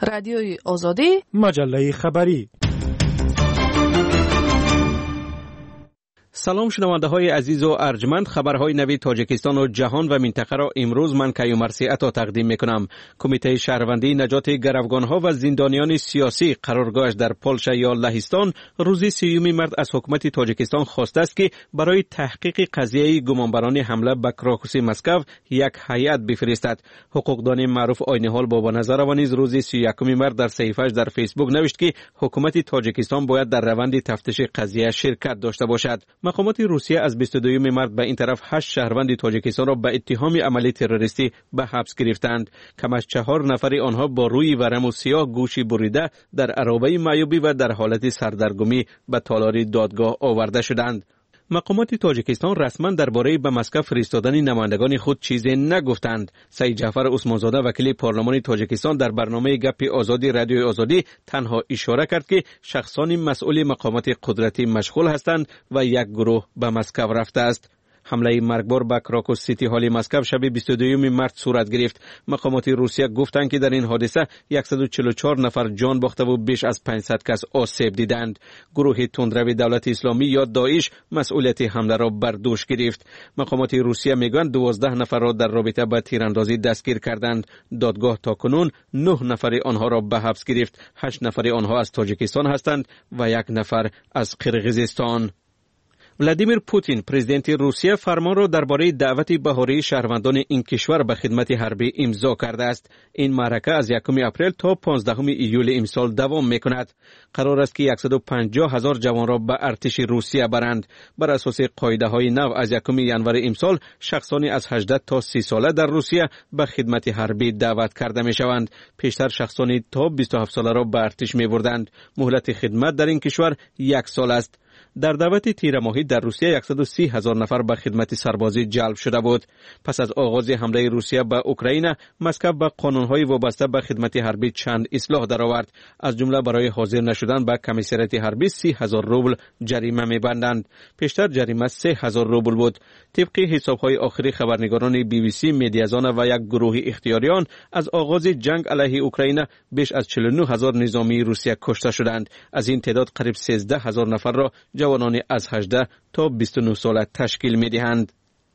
رادیوی آزادی، مجله خبری. سلام شنونده های عزیز و ارجمند، خبرهای نوی تاجیکستان و جهان و منطقه را امروز من کیومرثی عطا تقدیم میکنم. کمیته شهروندی نجات گروگان ها و زندانیان سیاسی قرارگاهش در پولشا یا لهستان روز 30 مارس از حکومت تاجیکستان خواسته است که برای تحقیق قضیه گمانبران حمله به کراکوس مسکو یک هیئت بفرستد. حقوقدان معروف آینهال بابا نظرова نیز روز 31 مارس در صفحه‌اش در فیسبوک نوشت که حکومت تاجیکستان باید در روند تفتیش قضیه شرکت داشته باشد. مقامات روسیه از 22 مارس به این طرف 8 شهروند تاجیکستان را به اتهام عمل تروریستی به حبس گرفتند. کم از 4 نفر آنها با روی ورم و سیاه گوشی بریده در عرابه معیوبی و در حالت سردرگمی به تالار دادگاه آورده شدند. مقامات تاجیکستان رسما درباره به مسکو فرستادن نمایندگان خود چیزی نگفتند. سید جعفر عثمانزاده وکیل پارلمان تاجیکستان در برنامه گپ آزادی رادیوی آزادی تنها اشاره کرد که شخصان مسئول مقامات قدرتی مشغول هستند و یک گروه به مسکو رفته است. حمله مرگبار به کراکوس سیتی هال مسکو شب 22 مارس صورت گرفت. مقامات روسیه گفتند که در این حادثه 144 نفر جان باخته و بیش از 500 کس آسیب دیدند. گروه تندرو دولت اسلامی یا داعش مسئولیت حمله را بر دوش گرفت. مقامات روسیه میگویند 12 نفر را در رابطه با تیراندازی دستگیر کردند. دادگاه تاکنون 9 نفر آنها را به حبس گرفت. 8 نفر آنها از تاجیکستان هستند و 1 نفر از قرقیزستان. ولادیمیر پوتین پرزیدنت روسیه فرمان را درباره دعوت بهاری شهروندان این کشور به خدمت حربی امضا کرده است. این معرکه از 1 اپریل تا 15 ایول امسال دوام میکند. قرار است که 150,000 جوان را به ارتش روسیه برند. بر اساس قاعده های نو از 1 ژانویه امسال شخصانی از 18 تا 30 ساله در روسیه به خدمت حربی دعوت کرده می شوند. پیشتر شخصانی تا 27 ساله را به ارتش می بردند. مهلت خدمت در این کشور 1 سال است. در دعوت تیر ماهی در روسیه 130,000 نفر به خدمت سربازی جلب شده بود. پس از آغاز حمله روسیه به اوکراین، مسکو به قانون‌های وابسته به خدمت حربی چند اصلاح درآورد. از جمله برای حاضر نشدن به کمیسریت حربی 30,000 روبل جریمه می‌بندند. پیشتر جریمه 3,000 روبل بود. طبق حساب‌های آخری خبرنگاران BBC، مدیازان و یک گروه اختیاریان، از آغاز جنگ علیه اوکراین بیش از 49,000 نظامی روسیه کشته شدند. از این تعداد قریب 13,000 نفر را جوانان از 18 تا 29 ساله تشکیل می دهند.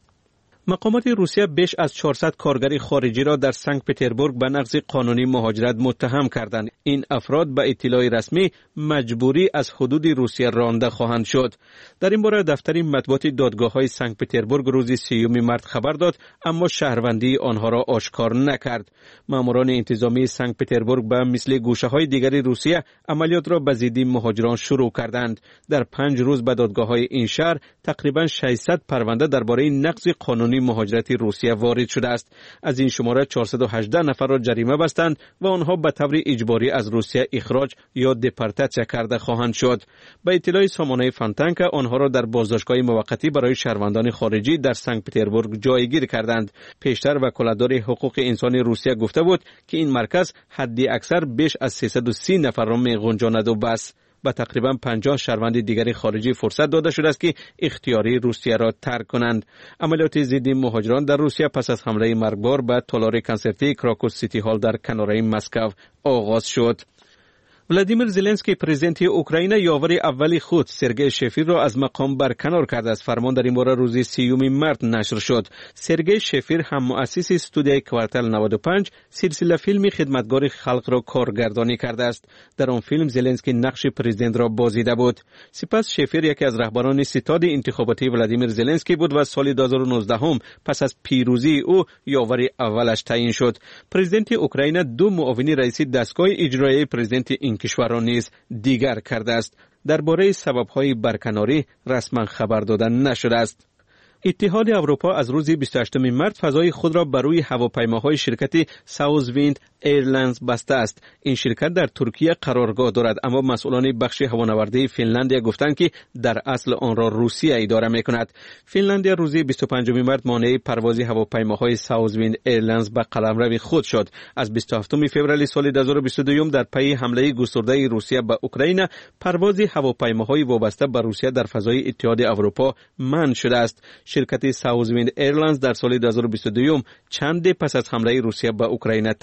مقامات روسیه بیش از 400 کارگر خارجی را در سنت پترزبورگ به نقض قانونی مهاجرت متهم کردند. این افراد به اطلاع رسمی مجبوری از حدود روسیه رانده خواهند شد. در این باره دفتر مطبوعات دادگاه‌های سنت پترزبورگ روز 30 مارس خبر داد، اما شهروندی آنها را آشکار نکرد. ماموران انتظامی سنت پترزبورگ به مثل گوشه‌های دیگر روسیه عملیات را به ضد مهاجران شروع کردند. در 5 روز به دادگاه‌های این شهر تقریباً 600 پرونده درباره نقض قانونی مهاجرت روسیه وارد شده است. از این شماره 418 نفر را جریمه بستند و آنها به طور اجباری از روسیه اخراج یا دپورتاسیون کرده خواهند شد. به اطلاع سامانه فانتانکا آنها را در بازداشتگاه موقتی برای شهروندان خارجی در سنت پترزبورگ جایگیر کردند. پیشتر وکالتدار حقوق انسانی روسیه گفته بود که این مرکز حد اکثر بیش از 330 نفر را می‌گنجاند و بس. به تقریباً 50 شهروند دیگری خارجی فرصت داده شده است که اختیاری روسیه را ترک کنند. عملیات ضد مهاجران در روسیه پس از حمله مرگبار به تالار کنسرتی کراکوس سیتی هال در کناره مسکو آغاز شد. ولادیمیر زلنسکی پرزیدنت اوکراین یاور اول خود سرگئی شفیر را از مقام برکنار کرده است. فرمان در این باره روز 30 مارس نشر شد. سرگئی شفیر هم مؤسس استودیوی کوارتل 95 سلسله فیلم خدمتگار خلق را کارگردانی کرده است. در آن فیلم زلنسکی نقش پرزیدنت را بازیده بود. سپس شفیر یکی از رهبران ستاد انتخاباتی ولادیمیر زلنسکی بود و سال 2019 پس از پیروزی او یاور اولش تعیین شد. پرزیدنت اوکراین 2 معاون رئیس دستگاه اجرایی پرزیدنت این کشور را نیز دیگر کرده است. درباره سبب‌های برکناری رسما خبر داده نشده است. اتحاد اروپا از روز 28 مارس فضای خود را بر روی هواپیماهای شرکت ساوز ویند ایرلاینز بسته است. این شرکت در ترکیه قرارگاه دارد، اما مسئولان بخش هوانوردی فنلاندیا گفتند که در اصل آن را روسیه اداره می‌کند. فنلاندیا روز 25 مارس مانع پرواز هواپیماهای ساوز ویند ایرلاینز به قلمرو خود شد. از 27 فوریه سال 2022 در پی حمله گسترده روسیه به اوکراین، پرواز هواپیماهای وابسته به روسیه در فضای اتحاد اروپا منع شده است. شرکت ساوز ویند ایرلاینز در سال 2022 چند پس از حمله روسیه به اوکراین تأسیس یافت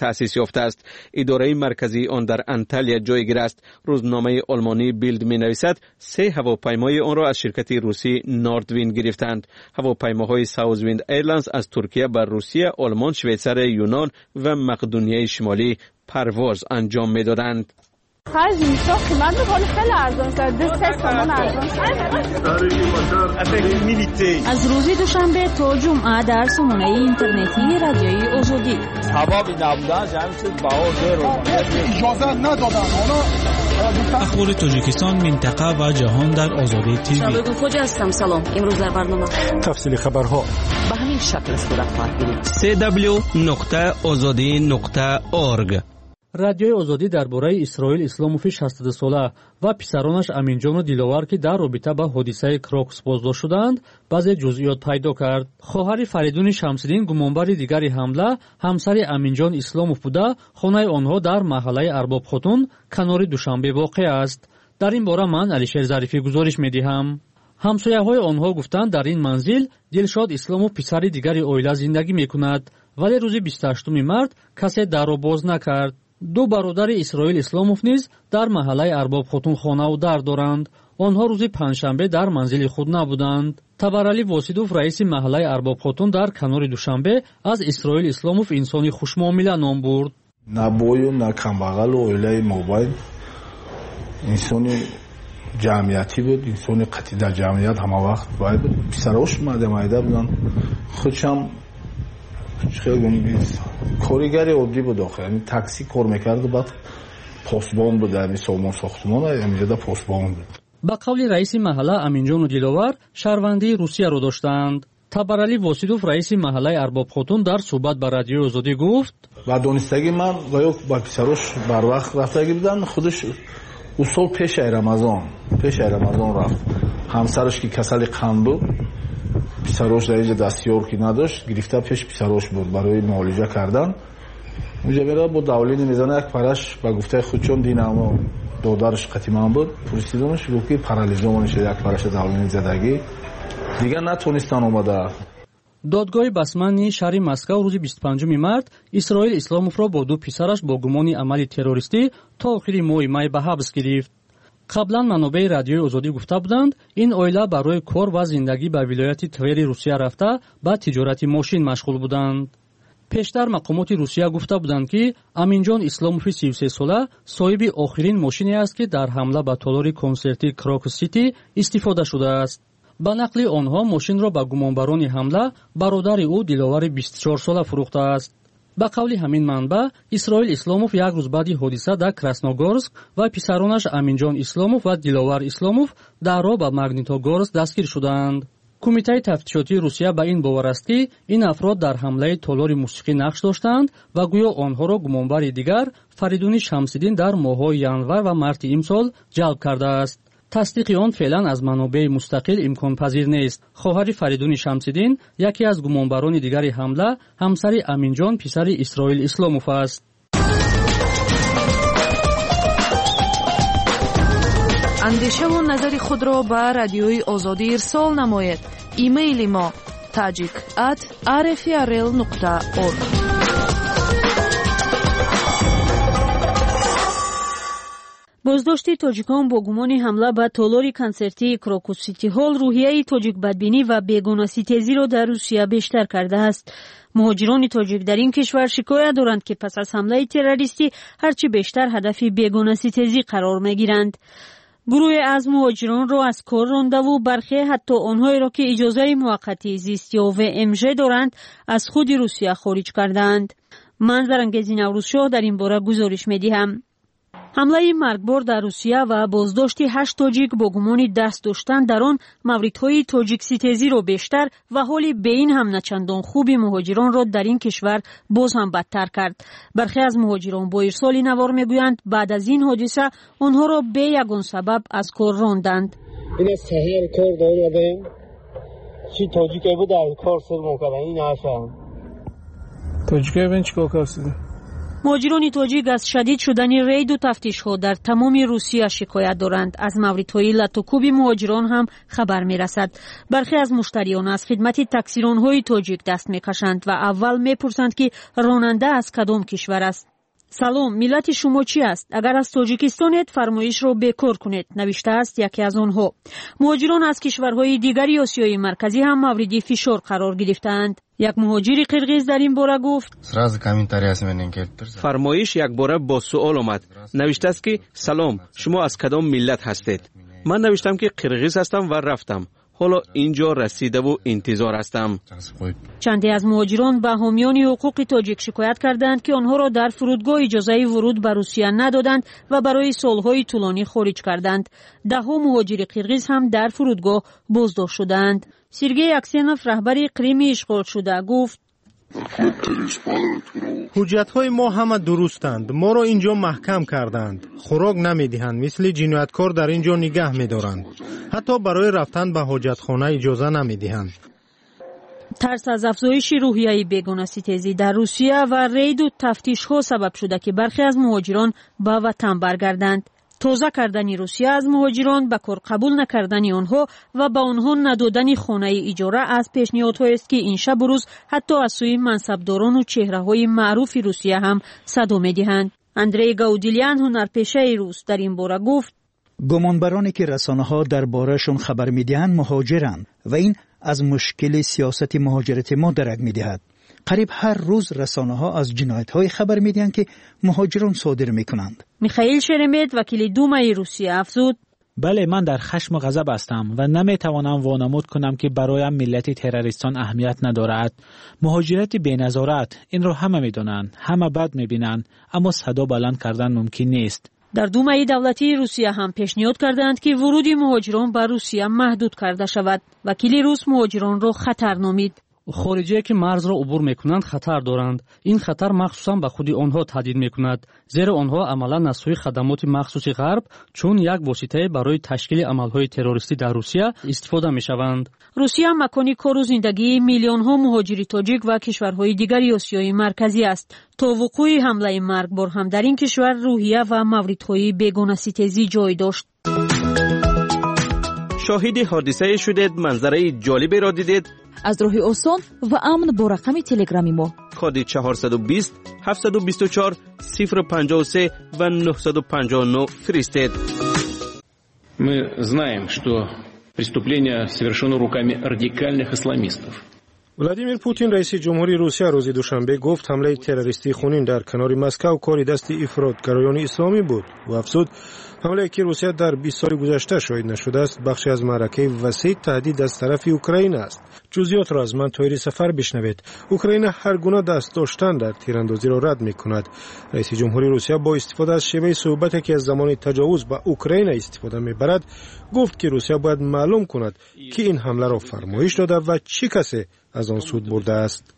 یافته است. اداره مرکزی آن در انتالیا جایگیر است. روزنامه آلمانی بیلد می‌نویسد 3 هواپیمای آن را از شرکت روسی نوردوین گرفتند. هواپیماهای ساوزویند ایرلاینز از ترکیه بر روسیه، آلمان، شویڅار، یونان و مقدونیه شمالی پرواز انجام می‌دادند. از روز دوشنبه تا جمعه در سامانه اینترنتی رادیوی آزادی اخبار تاجیکستان، منطقه و جهان در آزادی تیوی. شبگون خوجا هستم. سلام. امروز در برنامه تفصیل خبرها به همین شکل صورت خواهد گرفت. www.azadi.org. رادیوی آزادی درباره اسرائیل اسلاموفی 60 ساله و پسرانش امینجان و دیلوار که در رابطه با حادثه کروکس بازداشت شدند بعضی جزئیات پیدا کرد. خواهر فریدون شمس‌الدین گمانبر دیگری حمله همسر امینجان اسلاموف بوده. خانه آنها در محله ارباب خاتون کنار دوشنبه واقع است. در این باره من علیشیر ظریفی گزارش می‌دهم. همسایه‌های آنها گفتند در این منزل دلشاد اسلاموف پسر دیگری اویلا زندگی می‌کند، ولی روز 28 مرد کسی در را باز نکرد. 2 برادر اسرائیل اسلاموف نیز در محله ارباب خاتون خانه و در دارند. آنها روز پنجشنبه در منزل خود نبودند. تبرعلی واسیدوف رئیس محله ارباب خاتون در کنار دوشنبه از اسرائیل اسلاموف انسانی خوشمعامله نام برد. نه بوی و نه کمبغل و اویلای موبایل انسانی جمعیتی بود، انسانی قطعی در جمعیت همه وقت باید پسراش مایده بودن. خودشم خیلی کارگری عادی بود آخه، یعنی تاکسی کار میکرد و بعد پاسبان بود، یعنی سامان ساختمان اینجا پاسبان بود. با قول رئیس محله امینجان و دیلوار شهروندی روسیه رو داشتند. تبرعلی واسیدوف رئیس محله ارباب خاتون در صحبت با رادیو آزادی گفت و دانستگی من و با پسراش بر وقت رفتگی بودن. خودش اصول پیش رمضان رفت. همسرش که کسل قند بود، پسراش در اینجا دستیار که نداشت، گرفته پیش پسراش بود برای معالجه کردن. اونجا میره با داولینی میزنه، یک پرش با گفته خود چون دینامو دادرش قتیمان بود، پرسیدمش روکی پارالیزمون شد، یک پرش داولینی زدگی دیگه نتونستن اومده. دادگاه بسمانی شهر مسکو روز 25 مارت اسرائیل اسلاموف را با 2 پسرش با گمان عمل تروریستی تا آخر ماه می به حبس گرفت. قبلا منابع رادیوی آزادی گفته بودند این اویلا برای کار و زندگی به ولایت توری روسیه رفته با تجارت ماشین مشغول بودند. پیشتر مقامات روسیه گفته بودند که امینجان اسلاموف 33 ساله صاحب آخرین ماشینی است که در حمله به تالار کنسرتی کراکوس سیتی استفاده شده است. با نقل آنها ماشین را به گمانبران حمله برادر او دیلوار 24 ساله فروخته است. با قول همین منبع اسرائیل اسلاموف یک روز بعد حادثه در کراسنوگورسک و پسرانش امینجان اسلاموف و دیلوار اسلاموف در راه به ماگنیتوگورسک دستگیر شدند. کمیته تفتیشاتی روسیه به این باور است که این افراد در حمله تالار موسیقی نقش داشتند و گویا آنها را گمانبر دیگر فریدون شمس‌الدین در ماه‌های ینور و مارت امسال جلب کرده است. تصدیق آن فعلا از منابع مستقل امکان پذیر نیست. خواهر فریدون شمس‌الدین یکی از گمانبران دیگر حمله همسر امینجان پسر اسرائیل اسلاموف است. اندیشه و نظر خود را به رادیوی آزادی ارسال نماید. ایمیل ما tajik@rfrl.org. بازداشت تاجیکان با گمان حمله به تالار کنسرتی کراکوس سیتی هال روحیه تاجیک بدبینی و بیگانه‌ستیزی را در روسیه بیشتر کرده است. مهاجران تاجیک در این کشور شکایت دارند که پس از حمله تروریستی هرچی بیشتر هدف بیگانه‌ستیزی قرار می‌گیرند. گروه از مهاجران را از کار رانده و برخی حتی آنهایی را که اجازه موقتی زیستی و VMG دارند از خود روسیه خارج کردند. من زرنگیزی نوروزشاه در این باره گزارش می‌دهم. حمله مرگبار در روسیه و بازداشت 8 تاجیک با گمان دست داشتن در آن موردهای تاجیک ستیزی را بیشتر و حال به این هم نچندان خوبی مهاجران را در این کشور باز هم بدتر کرد. برخی از مهاجران با ارسال نوار میگویند بعد از این حادثه آنها را به یگان سبب از کار راندند. این از سهر کار داریم چی تاجیکی بود در کار سر موکدن این عشان تاجیکی بین چی کار کرده؟ مهاجران تاجیک از شدید شدن رید و تفتیش‌ها در تمام روسیه شکایت دارند. از موردهای لطوکوب مهاجران هم خبر می‌رسد. برخی از مشتریان از خدمت تاکسیران‌های تاجیک دست می‌کشند و اول می‌پرسند که راننده از کدام کشور است. سلام، ملت شما چی است؟ اگر از تاجیکستانید فرمایش را بکار کنید، نوشته است یکی از آنها. مهاجران از کشورهای دیگری آسیای مرکزی هم مورد فشار قرار گرفتند. یک مهاجر قرقیز در این باره گفت: فرمایش یک باره با سوال آمد. نوشته است که سلام، شما از کدام ملت هستید؟ من نوشتم که قرقیز هستم و رفتم. حالا اینجا رسیده و انتظار هستم. چندی از مهاجران به حامیان حقوق تاجیک شکایت کردند که آنها را در فرودگاه اجازه ورود به روسیه ندادند و برای سالهای طولانی خارج کردند. دهها مهاجر قرقیز هم در فرودگاه بازداشت شدند. سرگئی اکسنوف رهبر اقلیم اشغال شده گفت: حجت‌های ما همه درستند. ما را اینجا محکم کردند. خوراک نمی‌دهند. مثل جنایتکار در اینجا نگه می‌دارند. حتی برای رفتن به حاجتخانه اجازه نمی‌دهند. ترس از افزایش روحیه بیگانه‌ستیزی در روسیه و رید و تفتیش‌ها سبب شده که برخی از مهاجران به وطن برگردند. تازه کردن روسیه از مهاجران به کار قبول نکردن آنها و به آنها ندادن خانه اجاره از پیشنهادهایی است که این شب و روز حتی از سوی منصبداران و چهره‌های معروف روسیه هم صدا می‌دهند. اندری گاودیلیان، هنرپیشه روس، در این باره گفت: گمانبرانی که رسانه‌ها درباره‌شان خبر می‌دهند مهاجرند و این از مشکل سیاست مهاجرت ما درک می‌دهد. قریب هر روز رسانه‌ها از جنایت‌های خبر می‌دهند که مهاجران صادر می‌کنند. میخائیل شرمت، وکیل دومای روسیه، افزود: بله، من در خشم و غضب هستم و نمیتوانم وانمود کنم که برایم ملت تروریستان اهمیت ندارد. مهاجرت بی‌نظارت، این رو همه می‌دانند، همه بد می‌بینند، اما صدا بلند کردن ممکن نیست. در دومای دولتی روسیه هم پیشنهاد کردند که ورود مهاجران به روسیه محدود کرده شود. وکیل روس مهاجران را خطر نامید. خارجی که مرز را عبور میکنند خطر دارند. این خطر مخصوصا به خود آنها تهدید میکند، زیرا آنها عملا از سوی خدمات مخصوص غرب چون یک واسطه برای تشکیل عملهای تروریستی در روسیه استفاده میشوند. روسیه مکانی کار و زندگی میلیون ها مهاجر تاجیک و کشورهای دیگر آسیای مرکزی است. تا وقوع حمله مرگبار هم در این کشور روحیه و موردهای بیگانه‌ستیزی جای داشت. شاهد حادثه شدید، منظره جالبی را دیدید؟ از راه آسان و امن با رقم تلگرامی ما کد 420 724 053 و 959 فرستید. Мы знаем, что преступление совершено руками радикальных исламистов. ولادیمیر پوتین رئیس جمهوری روسیه روز دوشنبه گفت حمله تروریستی خونین در کنار مسکو کاری دست افراطگرایان اسلامی بود و افزود حمله که روسیه در 20 سال گذشته شاهد نشده است بخشی از معرکه وسیع تهدید از طرف اوکراین است. جزئیات را از من طاهری سفر بشنوید. اوکراین هر گونه دست داشتن در تیراندازی را رد می‌کند. رئیس جمهوری روسیه با استفاده از شیوه صحبتی که از زمان تجاوز به اوکراین استفاده می‌برد گفت که روسیه باید معلوم کند که این حمله را فرمایش داده و چه کسی از آن سود برده است.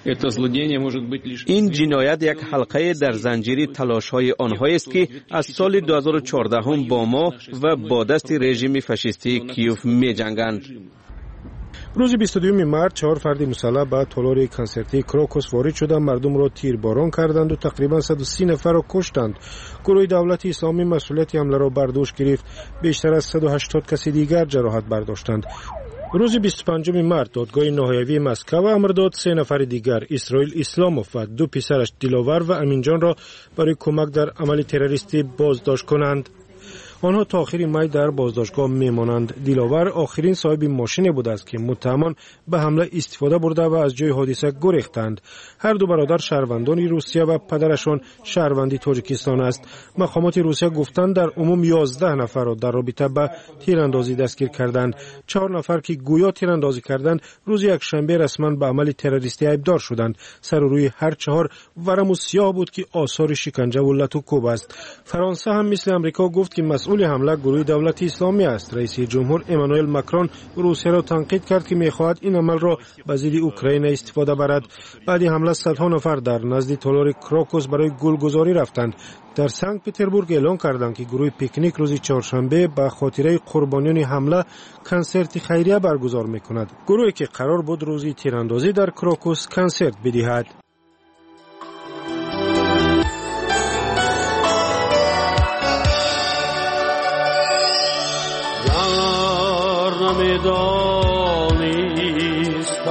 این جنایت یک حلقه در زنجیره تلاش‌های آنهایی است که از سال 2014 هم با ما و با دست رژیم فاشیستی کیوف می‌جنگند. روز 22 مارس 4 فرد مسلح به تالار کنسرتی کراکوس وارد شدند، مردم را تیرباران کردند و تقریبا 130 نفر را کشتند. گروه دولت اسلامی مسئولیت حمله را بر دوش گرفت. بیشتر از 180 کس دیگر جراحت برداشتند. روز 25 مارس دادگاه نهایی مسکو امر داد 3 نفر دیگر، اسرائیل اسلاموف و 2 پسرش دیلاور و امینجان را برای کمک در عمل تروریستی بازداشت کنند. آنها تا آخر می در بازداشتگاه میمانند. دیلاور آخرین صاحب ماشینی بود است که متهمان به حمله استفاده برده و از جای حادثه گریختند. هر دو برادر شهروندان روسیه و پدرشان شهروندی تاجیکستان است. مقامات روسیه گفتند در عموم 11 نفر را در رابطه با تیراندازی دستگیر کردند. 4 نفر که گویا تیراندازی کردند روز یکشنبه رسما به عمل تروریستی ایبدار شدند. سر و روی هر 4 ورم سیاه بود که آثار شکنجه و لط و کوب است. فرانسه هم مثل امریکا گفت که مسئول حمله گروه دولت اسلامی است. رئیس جمهور امانوئل ماکرون روسیه را تنقید کرد که می‌خواهد این عمل را به ضد اوکراین استفاده برد. بعد حمله صدها نفر در نزد تالار کراکوس برای گلگزاری رفتند. در سنت پترزبورگ اعلام کردند که گروه پیکنیک روز چهارشنبه به خاطره قربانیان حمله کنسرت خیریه برگزار می‌کند. گروهی که قرار بود روز تیراندازی در کراکوس کنسرت بدهد.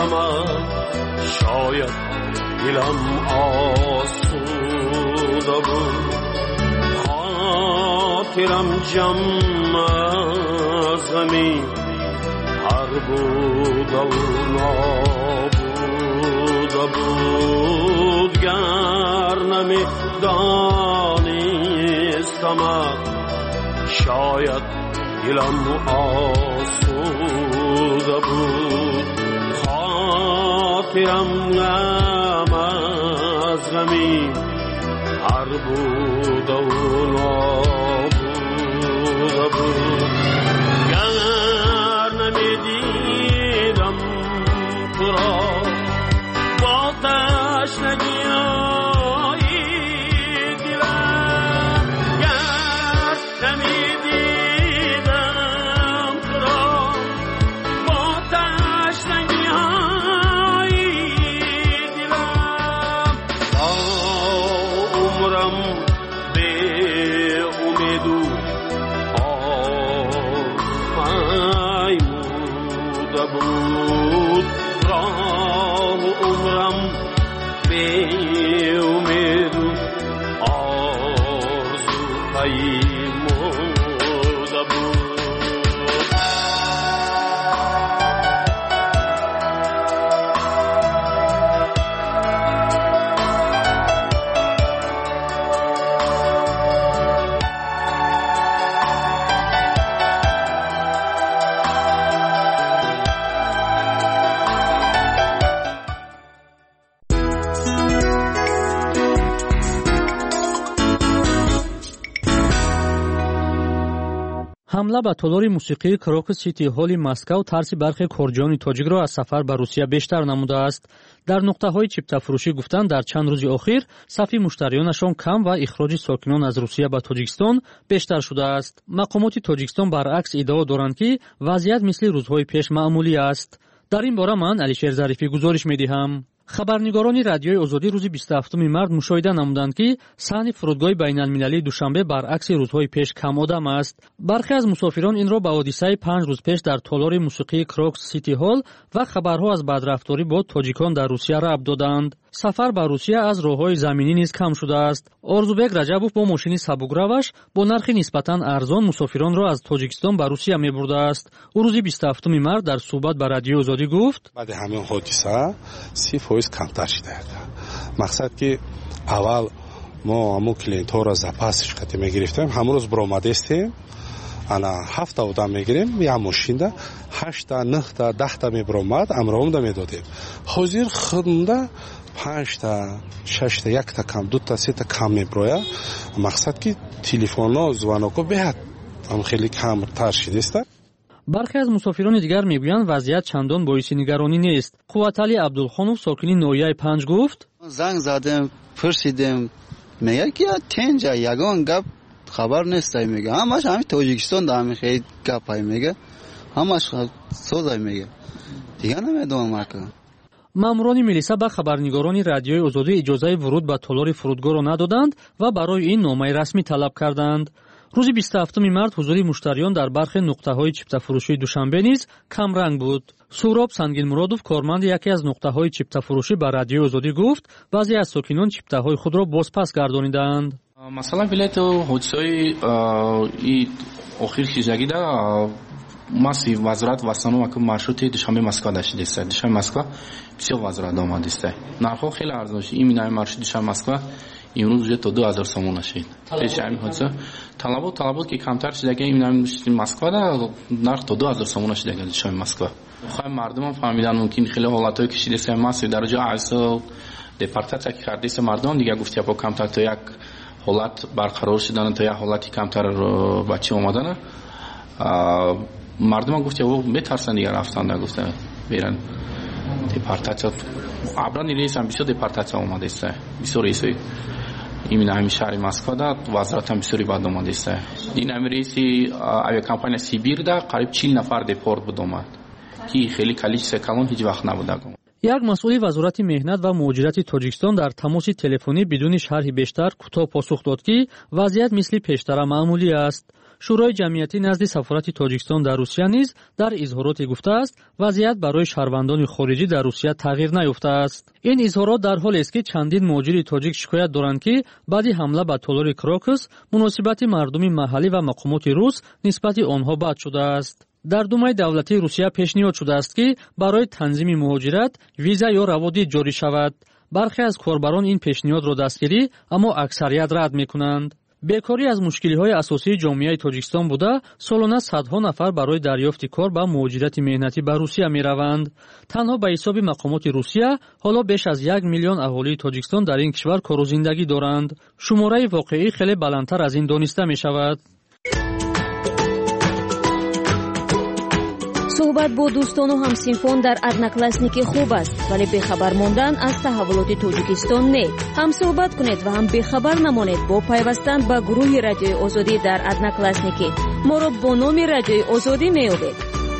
نمیدانستم شاید دلم آسوده بود خاطرم جمع از غمی هر بود و نابود بود گر نمی دانستم شاید دلم آسوده بود خاطرم غم از غمی هر بود و نابوده بود گر نمیدیدم تو را با تشنگی‌های دلم گر نمیدیدم تو را با تشنگی‌های دلم تا عمرم به امید و آرمایموده بود راه عمرم به امید و آرزو پیموده بود ҳамла ба толори мусиқии крокус сити ҳоли Москав тарси бархе корҷони тоҷикро аз сафар ба Русия бештар намудааст. дар нуқтаҳои чиптафурӯшӣ гуфтанд дар чанд рӯзи охир сафи муштариёнашон кам ва ихроҷи сокинон аз Русия ба Тоҷикистон бештар шудааст. мақомоти Тоҷикистон баръакс иддао доранд ки вазъият мисли рӯзҳои пеш маъмулӣ аст. дар ин бора ман Алишер Зарифӣ гузориш медиҳам. хабарнигорони радиои озодӣ рӯзи 27 март мушоҳида намуданд ки саҳни фурудгоҳи байналмилалии Душанбе баръакси рӯзҳои пеш камодам аст. бархе аз мусофирон инро ба ҳодисаи 5 рӯз пеш дар толори мусиқии крокус сити ҳол ва хабарҳо аз бадрафторӣ бо тоҷикон дар Русия рабт доданд. сафар ба Русия аз роҳҳои заминӣ низ кам шудааст. Орзубек Раҷабов бо мошини сабукраваш бо нархи нисбатан арзон мусофиронро аз Тоҷикистон ба Русия мебурдааст. ӯ рӯзи 27 март дар суҳбат ба радиои озодӣ гуфт: баъди ҳамин ҳодиса 30% камтар шуда. мақсад ки аввал мо ҳамун клиентҳоро запасиш кати мегирифтем, ҳамун рӯз биромадестем, ана 7 одам мегирем, як мошинда 8 та 9 та 10 та мебиромад, амроҳумда медодем. ҳозир хунда 5 та 6 та 1 та кам, 2 та 3 та кам меброя. мақсад ки телефонҳо звоноко беҳад ам хеле камтар шудааст. бархе аз мусофирони дигар мегӯянд вазъият чандон боиси нигаронӣ нест. қувватали Абдулхонов сокини ноҳияи 5 гуфт: занг задем, пурсидем, мега ки тенҷа ягон гап хабар нест мега. ҳамаш ҳамин Тоҷикистон да ҳамин хеле гапай мега. ҳамаш созай мега. дига намедонам ака. маъмурони милиса ба хабарнигорони радиои озодӣ иҷозаи вуруд ба толори фурудгоҳро надоданд ва барои ин номаи расмӣ талаб карданд. рӯзи 27 март ҳузури муштариён дар бархе нуқтаҳои чиптафурӯшии Душанбе низ камранг буд. Суроб Сангинмуродов, корманди яке аз нуқтаҳои чиптафурӯшӣ ба радиои озодӣ гуфт, баъзе аз сокинон чиптаҳои худро бозпас гардонидаанд. масалан билети ҳодисаи охир хизагида маси вазорат вастану ака маршрути Душанбе Москва дашидест. Душанбе Москва бисёр вазорат омадест. нархҳо хеле арзон шуд. иминаи маршрут Душанбе Москва имрӯз уже то 2000 сомон шуд. пеш ҳамин ҳодиса талабот ки камтар шудаги иминаи Москва да нарх то 2000 сомон шудаги Душанбе Москва. хай мардумам фаҳмидан мумкин хеле ҳолатҳое кишидест маси дараҷа айсо депортация ки кардест мардумам дига гуфтия по камтар то як ҳолат барқарор шудан то як ҳолати камтар ба чӣ омадан мардумам гуфтия метарсан дига рафтан да гуфта беран депортация абрани рейсам бисёр депортация омадест. бисёр рейсои именно ҳамин шаҳри Москва да вазоратам бисёри бад омадест. ин ҳамин рейси авиакомпания Сибир да қариб 40 нафар депорт буд омад ки хеле количество калон ҳеҷ вақт набуда. як масъули вазорати меҳнат ва муҳоҷирати Тоҷикистон дар тамоси телефонӣ бидуни шарҳи бештар кӯтоҳ посух дод ки вазъият мисли пештара маъмулӣ аст. شورای جمعیتی نزد سفارت تاجیکستان در روسیه نیز در اظهاراتی گفته است وضعیت برای شهروندان خارجی در روسیه تغییر نیافته است. این اظهارات در حالی است که چندین مهاجر تاجیک شکایت دارند که بعد حمله به تالار کروکوس مناسبت مردم محلی و مقامات روس نسبت آنها بد شده است. در دومای دولتی روسیه پیشنهاد شده است که برای تنظیم مهاجرت ویزا یا روادید جاری شود. برخی از کاربران این پیشنهاد را دستگیری اما اکثریت رد می‌کنند. بیکاری از مشکل‌های اساسی جامعه تاجیکستان بوده، سالانه صدها نفر برای دریافت کار با مهاجرت مهنتی به روسیه می‌روند. تنها به حساب مقامات روسیه حالا بیش از 1 میلیون اهالی تاجیکستان در این کشور کار و زندگی دارند. شماره واقعی خیلی بلندتر از این دانسته می‌شود. صحبت با دوستان و همسینفان در ادناکلاسنیکی خوب است، ولی بخبر ماندن از تحولات تاجیکستان نه. هم صحبت کنید و هم بخبر نمانید با پیوستن به گروه رادیوی آزادی در ادناکلاسنیکی. ما را با نام رادیوی آزادی میابید.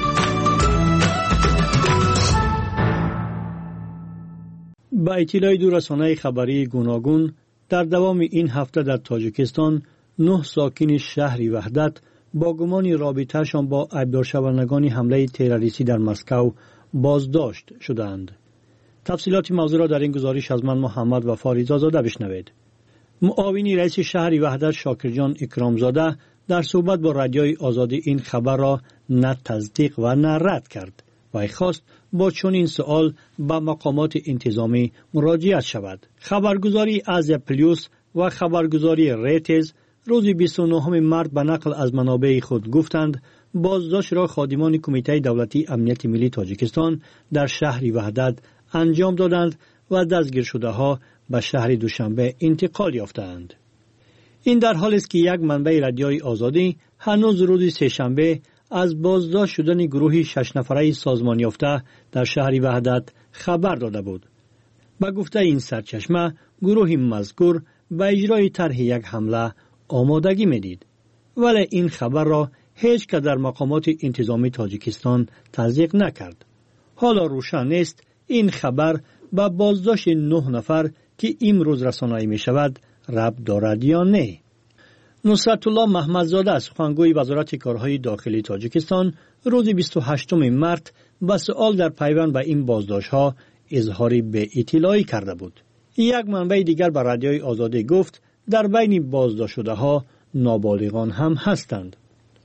با اطلاع دو رسانه خبری گوناگون در دوام این هفته در تاجیکستان 9 ساکن شهر وحدت با گمان رابطه‌شان با ابدار شونگان حمله تروریستی در مسکو بازداشت شدند. تفصیلات موضوع را در این گزارش از من محمد وفا رضازاده بشنوید. معاون رئیس شهر وحدت شاکرجان اکرامزاده در صحبت با رادیوی آزادی این خبر را نه تصدیق و نه رد کرد و خواست با چنین سوال به مقامات انتظامی مراجعه شود. خبرگزاری آزیا پلیوس و خبرگزاری ریتز روز 29 مارس به نقل از منابع خود گفتند بازداشت را خادمان کمیته دولتی امنیت ملی تاجیکستان در شهر وحدت انجام دادند و دستگیر شده ها به شهر دوشنبه انتقال یافتند. این در حالی است که یک منبع رادیوی آزادی هنوز روز سه‌شنبه از بازداشت شدن گروهی 6 نفره سازمان یافته در شهر وحدت خبر داده بود. به گفته این سرچشمه گروه مذکور به اجرای طرح یک حمله آمادگی میدید، ولی این خبر را هیچ که در مقامات انتظامی تاجیکستان تصدیق نکرد. حالا روشن نیست این خبر به بازداشت 9 نفر که امروز رسانه‌ای می شود ربط دارد یا نه. نصرت الله محمدزاده سخنگوی وزارت کارهای داخلی تاجیکستان روز 28 مارس به سؤال در پیوند به این بازداشت‌ها اظهار به اطلاعی کرده بود. یک منبع دیگر به رادیوی آزادی گفت در بین بازداشت شده ها نابالغان هم هستند.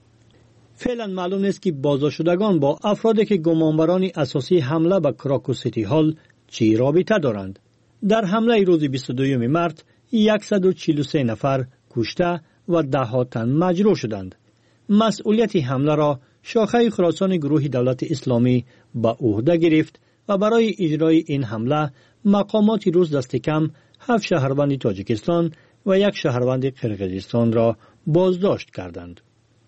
فعلا معلوم نیست که بازداشت شدگان با افرادی که گمانبران اساسی حمله به کراکوس سیتی هال چی رابطه دارند. در حمله روز 22 مارس 143 نفر کشته و 10 تن مجروح شدند. مسئولیت حمله را شاخه خراسان گروه دولت اسلامی به عهده گرفت و برای اجرای این حمله مقامات روس دست کم 7 شهروند تاجیکستان و 1 شهروند قرقیزستان را بازداشت کردند.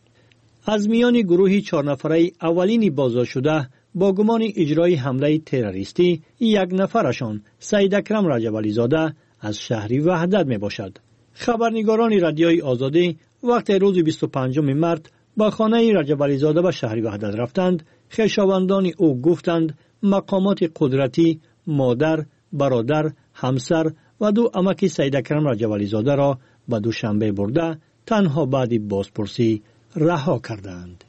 از میان گروه 4 نفره اولین بازداشت شده با گمان اجرای حمله تروریستی 1 نفرشان سید اکرم رجب علی زاده از شهر وحدت می باشد. خبرنگاران رادیوی آزادی وقت روز 25 مارس با خانه رجب علی زاده به شهر وحدت رفتند. خویشاوندان او گفتند مقامات قدرتی مادر، برادر، همسر و 2 عمک سید اکرم رجب علی زاده را به دوشنبه برده تنها بعد بازپرسی رها کردند.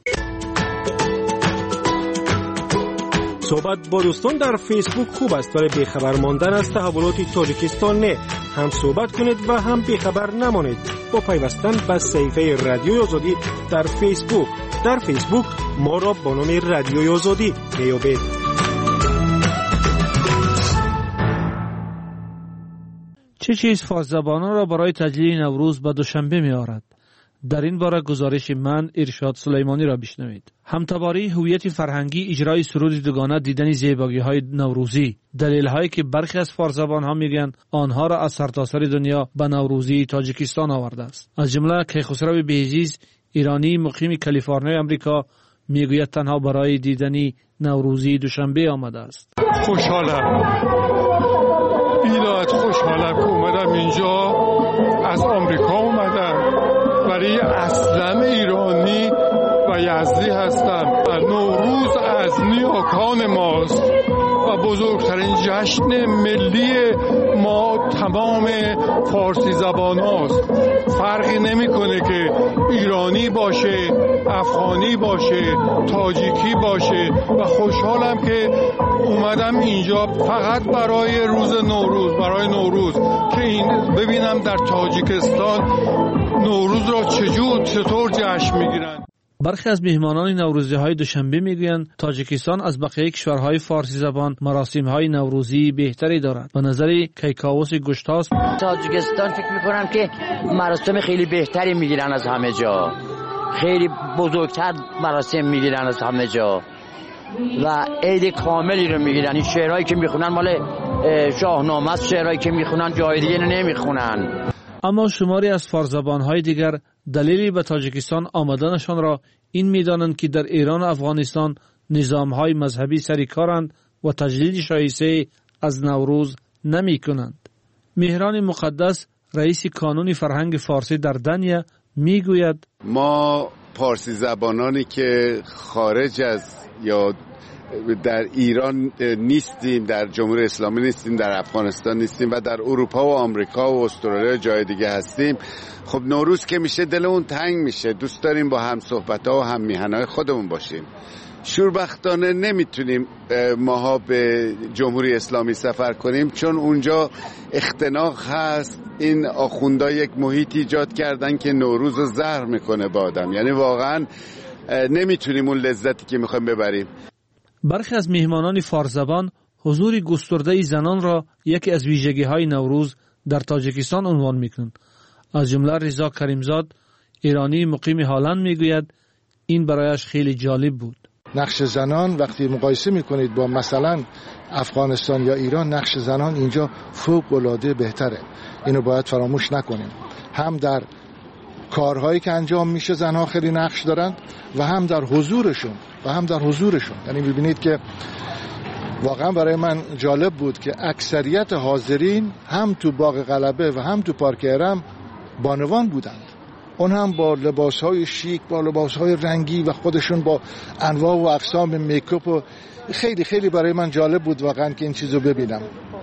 صحبت با دوستان در فیسبوک خوب است ولی بیخبر ماندن از تحولات تاجیکستان نه. هم صحبت کنید و هم بیخبر نمانید با پیوستن به صفحه رادیوی آزادی در فیسبوک. در فیسبوک ما را با نام رادیوی آزادی میابید. چه چیز فارس‌زبانان را برای تجلیل نوروز به دوشنبه می‌آورد؟ در این باره گزارش من ارشاد سلیمانی را بشنوید. همتباری هویت فرهنگی، اجرای سرود دوگانه، دیدن زیبایی‌های نوروزی، دلیل‌هایی که برخی از فارس‌زبان‌ها میگویند آنها را از سرتاسر دنیا به نوروزی تاجیکستان آورده است. از جمله کیخسرو بهزیز ایرانی مقیم کالیفرنیا آمریکا میگوید تنها برای دیدن نوروزی دوشنبه آمده است. خوشحالم، بی‌نهایت خوشحالم که اومدم اینجا. از آمریکا اومدم ولی اصلا ایرانی و یزدی هستم. نوروز از نیاکان ماست و بزرگترین جشن ملی ما تمام فارسی زبان هاست. فرقی نمیکنه که ایرانی باشه، افغانی باشه، تاجیکی باشه و خوشحالم که اومدم اینجا فقط برای روز نوروز که این ببینم در تاجیکستان نوروز را چطور جشن میگیرن. برخی از میهمانان نوروزی‌های دوشنبه میگویند تاجیکستان از بقیه کشورهای فارسی زبان مراسم‌های نوروزی بهتری دارد. به نظر کیکاووس گشتاس تاجیکستان فکر می‌کنم که مراسم خیلی بهتری میگیرن از همه جا، خیلی بزرگتر مراسم میگیرن از همه جا و عید کاملی رو میگیرن. این شعرهایی که میخونن مال شاهنامه است، شعرهایی که میخونن جای دیگه نمیخونن. اما شماری از فارزبان‌های دیگر دلیلی به تاجیکستان آمدنشان را این می‌دانند که در ایران و افغانستان نظام‌های مذهبی سرکارند و تجدید شایسته از نوروز نمی‌کنند. مهران مقدس رئیس کانون فرهنگ فارسی در دنیا می‌گوید ما فارسی زبانانی که خارج از یا در ایران نیستیم، در جمهوری اسلامی نیستیم، در افغانستان نیستیم و در اروپا و آمریکا و استرالیا جای دیگه هستیم، خب نوروز که میشه دلمون تنگ میشه، دوست داریم با هم صحبت‌ها و هم میهن‌های خودمون باشیم. شوربختانه نمیتونیم ماها به جمهوری اسلامی سفر کنیم چون اونجا اختناق هست. این آخوندا یک محیط ایجاد کردن که نوروز رو زهر میکنه با آدم، یعنی واقعا نمیتونیم اون لذتی که میخوایم ببریم. برخی از میهمانان فارزبان حضور گسترده زنان را یکی از ویژگی‌های نوروز در تاجیکستان عنوان می‌کنند. از جمله رضا کریمزاد ایرانی مقیم هالند میگوید این برایش خیلی جالب بود. نقش زنان وقتی مقایسه میکنید با مثلا افغانستان یا ایران، نقش زنان اینجا فوق‌العاده بهتره. اینو باید فراموش نکنیم. هم در کارهایی که انجام میشه زنها خیلی نقش دارند و هم در حضورشون یعنی ببینید که واقعا برای من جالب بود که اکثریت حاضرین هم تو باغ غلبه و هم تو پارک ارم بانوان بودند. اون هم با لباسهای شیک، با لباسهای رنگی و خودشون با انواع و اقسام میکاپ و خیلی خیلی برای من جالب بود واقعا که این چیزو ببینم.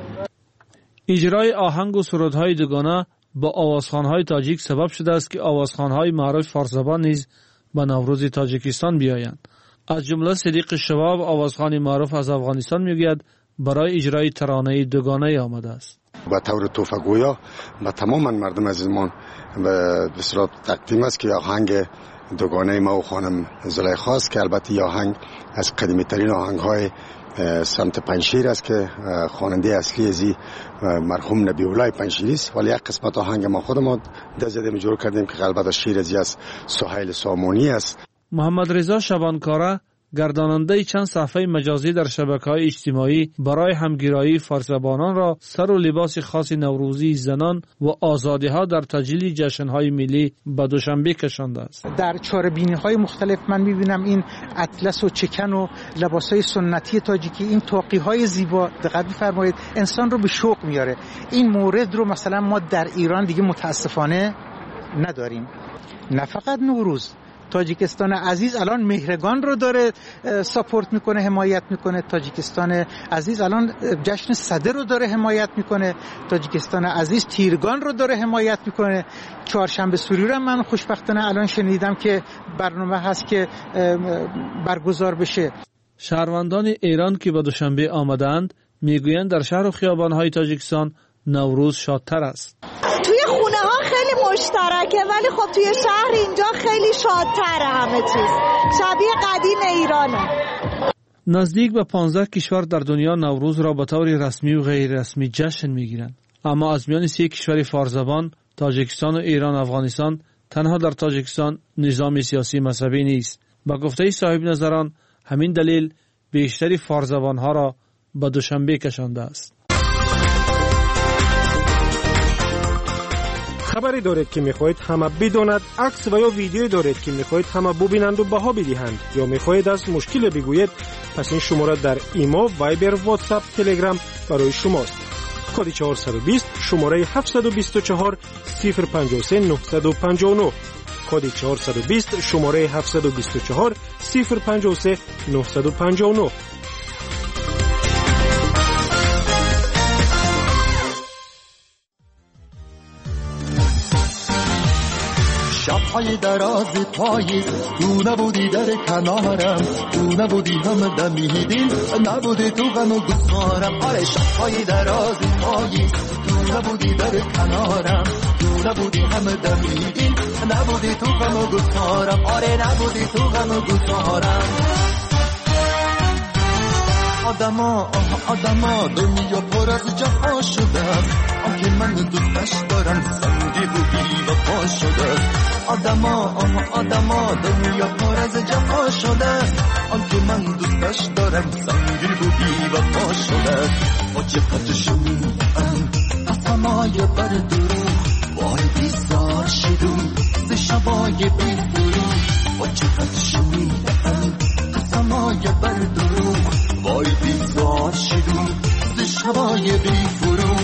اجرای آهنگ و سرودهای دوگانه با آوازخوان‌های تاجیک سبب شده است که آوازخوان‌های معروف فارس‌زبان نیز به نوروز تاجیکستان بیایند. از جمله صدیق شواب آوازخوان معروف از افغانستان میگوید برای اجرای ترانه دوگانه آمده است. به طور توفه‌گویا به تمام مردم عزیزمان به صورت تقدیم است که آهنگ دوگانه ما و خانم زلیخا است که البته این آهنگ از قدیمی ترین آهنگ‌های سمت پنجشیر است که خواننده اصلی ازی مرحوم نبی الله پنجشیری است، ولی یک قسمت آهنگ ما خودمون دزدیم جور کردیم که البته شعر ازی از سهیل سامونی است. محمد رضا شبانکاره گرداننده چند صفحه مجازی در شبکه‌های اجتماعی برای همگرایی فارس‌زبانان را سر و لباس خاص نوروزی زنان و آزادی‌ها در تجلیل جشن‌های ملی به دوشنبه کشانده است. در چاره‌بینی‌های مختلف من می‌بینم این اطلس و چکن و لباس‌های سنتی تاجیکی، این توقی‌های زیبا، دقت بفرمایید انسان رو به شوق میاره. این مورد رو مثلا ما در ایران دیگه متاسفانه نداریم. نه فقط نوروز، تاجیکستان عزیز الان مهرگان رو داره ساپورت میکنه، حمایت میکنه. تاجیکستان عزیز الان جشن صدر رو داره حمایت میکنه. تاجیکستان عزیز تیرگان رو داره حمایت میکنه. چهارشنبه سوری رو من خوشبختانه الان شنیدم که برنامه هست که برگزار بشه. شهروندان ایران که به دوشنبه آمدند میگویند در شهر و خیابان‌های تاجیکستان نوروز شادتر است. توی خونه ها خیلی مشترکه ولی خب توی شهر اینجا خیلی شادتره، همه چیز شبیه قدیم ایرانه. نزدیک به 15 کشور در دنیا نوروز را به طور رسمی و غیر رسمی جشن میگیرند، اما از میان 3 کشور فارزبان تاجیکستان و ایران و افغانستان تنها در تاجیکستان نظام سیاسی مذهبی نیست. با گفته صاحب نظران همین دلیل بیشتری فارزبانها را به دوشنبه کشانده است. خبری دارید که میخواهید همه بداند، عکس و یا ویدیویی دارید که میخواهید همه ببینند و بها بدهند، یا میخواهید از مشکل بگویید، پس این شماره در ایمو، وایبر، واتساپ، تلگرام برای شماست. کد 420 شماره 724 053 959. کد 420 شماره 724 053 959. شب‌های دراز پاییز تو نبودی در کنارم، تو نبودی هم دمیدی، نبودی تو غم و گفتارم. آره شب‌های دراز پاییز تو نبودی در کنارم، تو نبودی هم دمیدی، نبودی تو غم و گفتارم. آره نبودی تو غم و گفتارم. آدما دنیا پر از جفا شده است، آنکه من دوستش دارم سنگی و بی وفا شده است. آدما دنیا پر از جفا شده است، آنکه من دوستش دارم سنگی و بی وفا شده است. با چقدر شنیدم قسمای بر دروغ، وای بیزار شدم ز شبای بی دروغ. با چقدر شنیدم قسمای بر دروغ، وای بیزار شدم ز شبای بی فروغ.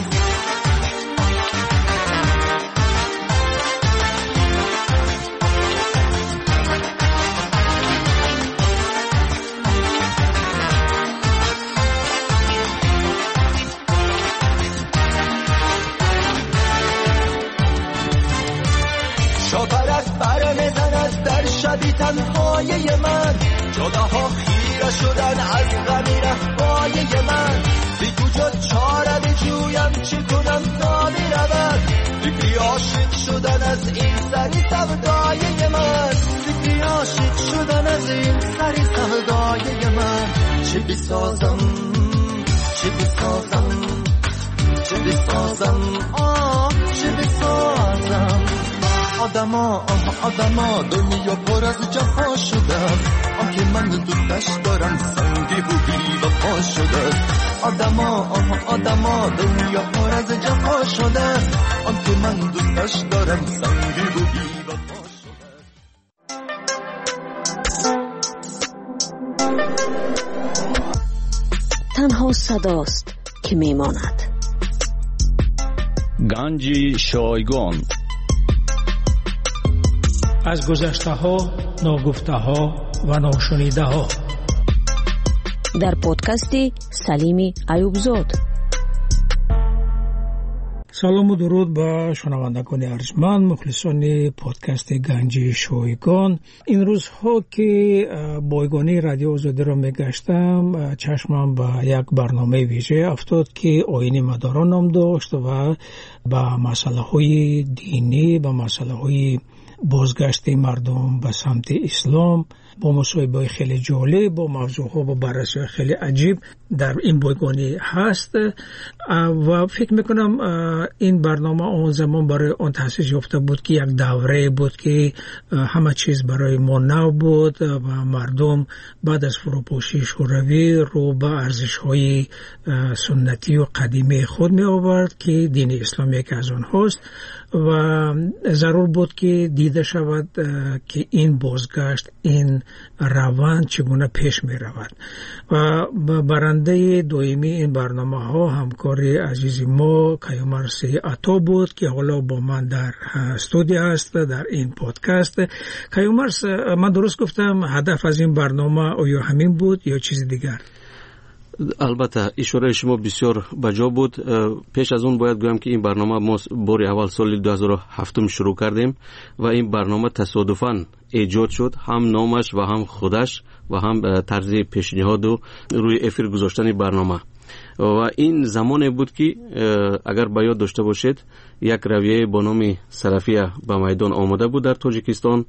شاپرک بر میزند در شبی تنهای من، جداها خیره شدن از غمی رفای من. بی کجا چاره بجویم چه کنم تا برود، فکری عاشق شدن از این سری سودای من، فکری عاشق شدن از این سری سودای من. چه بسازم چه بسازم چه بسازم چه بسازم. آدما دنیا پر از جفا شده است، آنکه من دوستش دارم سنگی و بی وفا شده است. آدما دنیا پر از جفا شده است، آنکه من دوستش دارم سنگی و بی وفا شده است. تنها صداست که میماند. گنج شایگان از گذشته ها، ناگفته ها و ناشنیده ها در پادکست سلیم ایوبزاد. سلام و درود به شنوندگان ارجمند، مخلصان پادکست گنج شایگان. این روزها که بایگانی رادیو آزادی را میگشتم، چشمم به یک برنامه ویژه افتاد که آیین مداران نام داشت و به مسئله های دینی، به مسئله های بازگشت مردم به سمت اسلام، با مصاحبه‌های خیلی جالب، با موضوعها با بررسی خیلی عجیب در این بایگانی هست و فکر میکنم این برنامه اون زمان برای اون تأسیس یافته بود که یک دوره بود که همه چیز برای ما نو بود و مردم بعد از فروپاشی شوروی رو به ارزش‌های سنتی و قدیمی خود می آورد که دین اسلام یک از آنهاست و ضرور بود که دیده شود که این بازگشت، این روند چگونه پیش می رود. و برنده دویمی این برنامه ها همکار عزیز ما کیومرث عطا بود که حالا با من در استودیو است در این پادکست. کیومرث، من درست گفتم هدف از این برنامه آیا همین بود یا چیز دیگر؟ البته اشاره شما بسیار بجا بود. پیش از اون باید گویم که این برنامه ما بار اول سال 2007 شروع کردیم و این برنامه تصادفاً ایجاد شد، هم نامش و هم خودش و هم طرز پیشنهاد و روی افیر گذاشتن برنامه. و این زمانی بود که اگر به یاد داشته باشید یک رویه با نام سلفیه به میدان آمده بود در تاجیکستان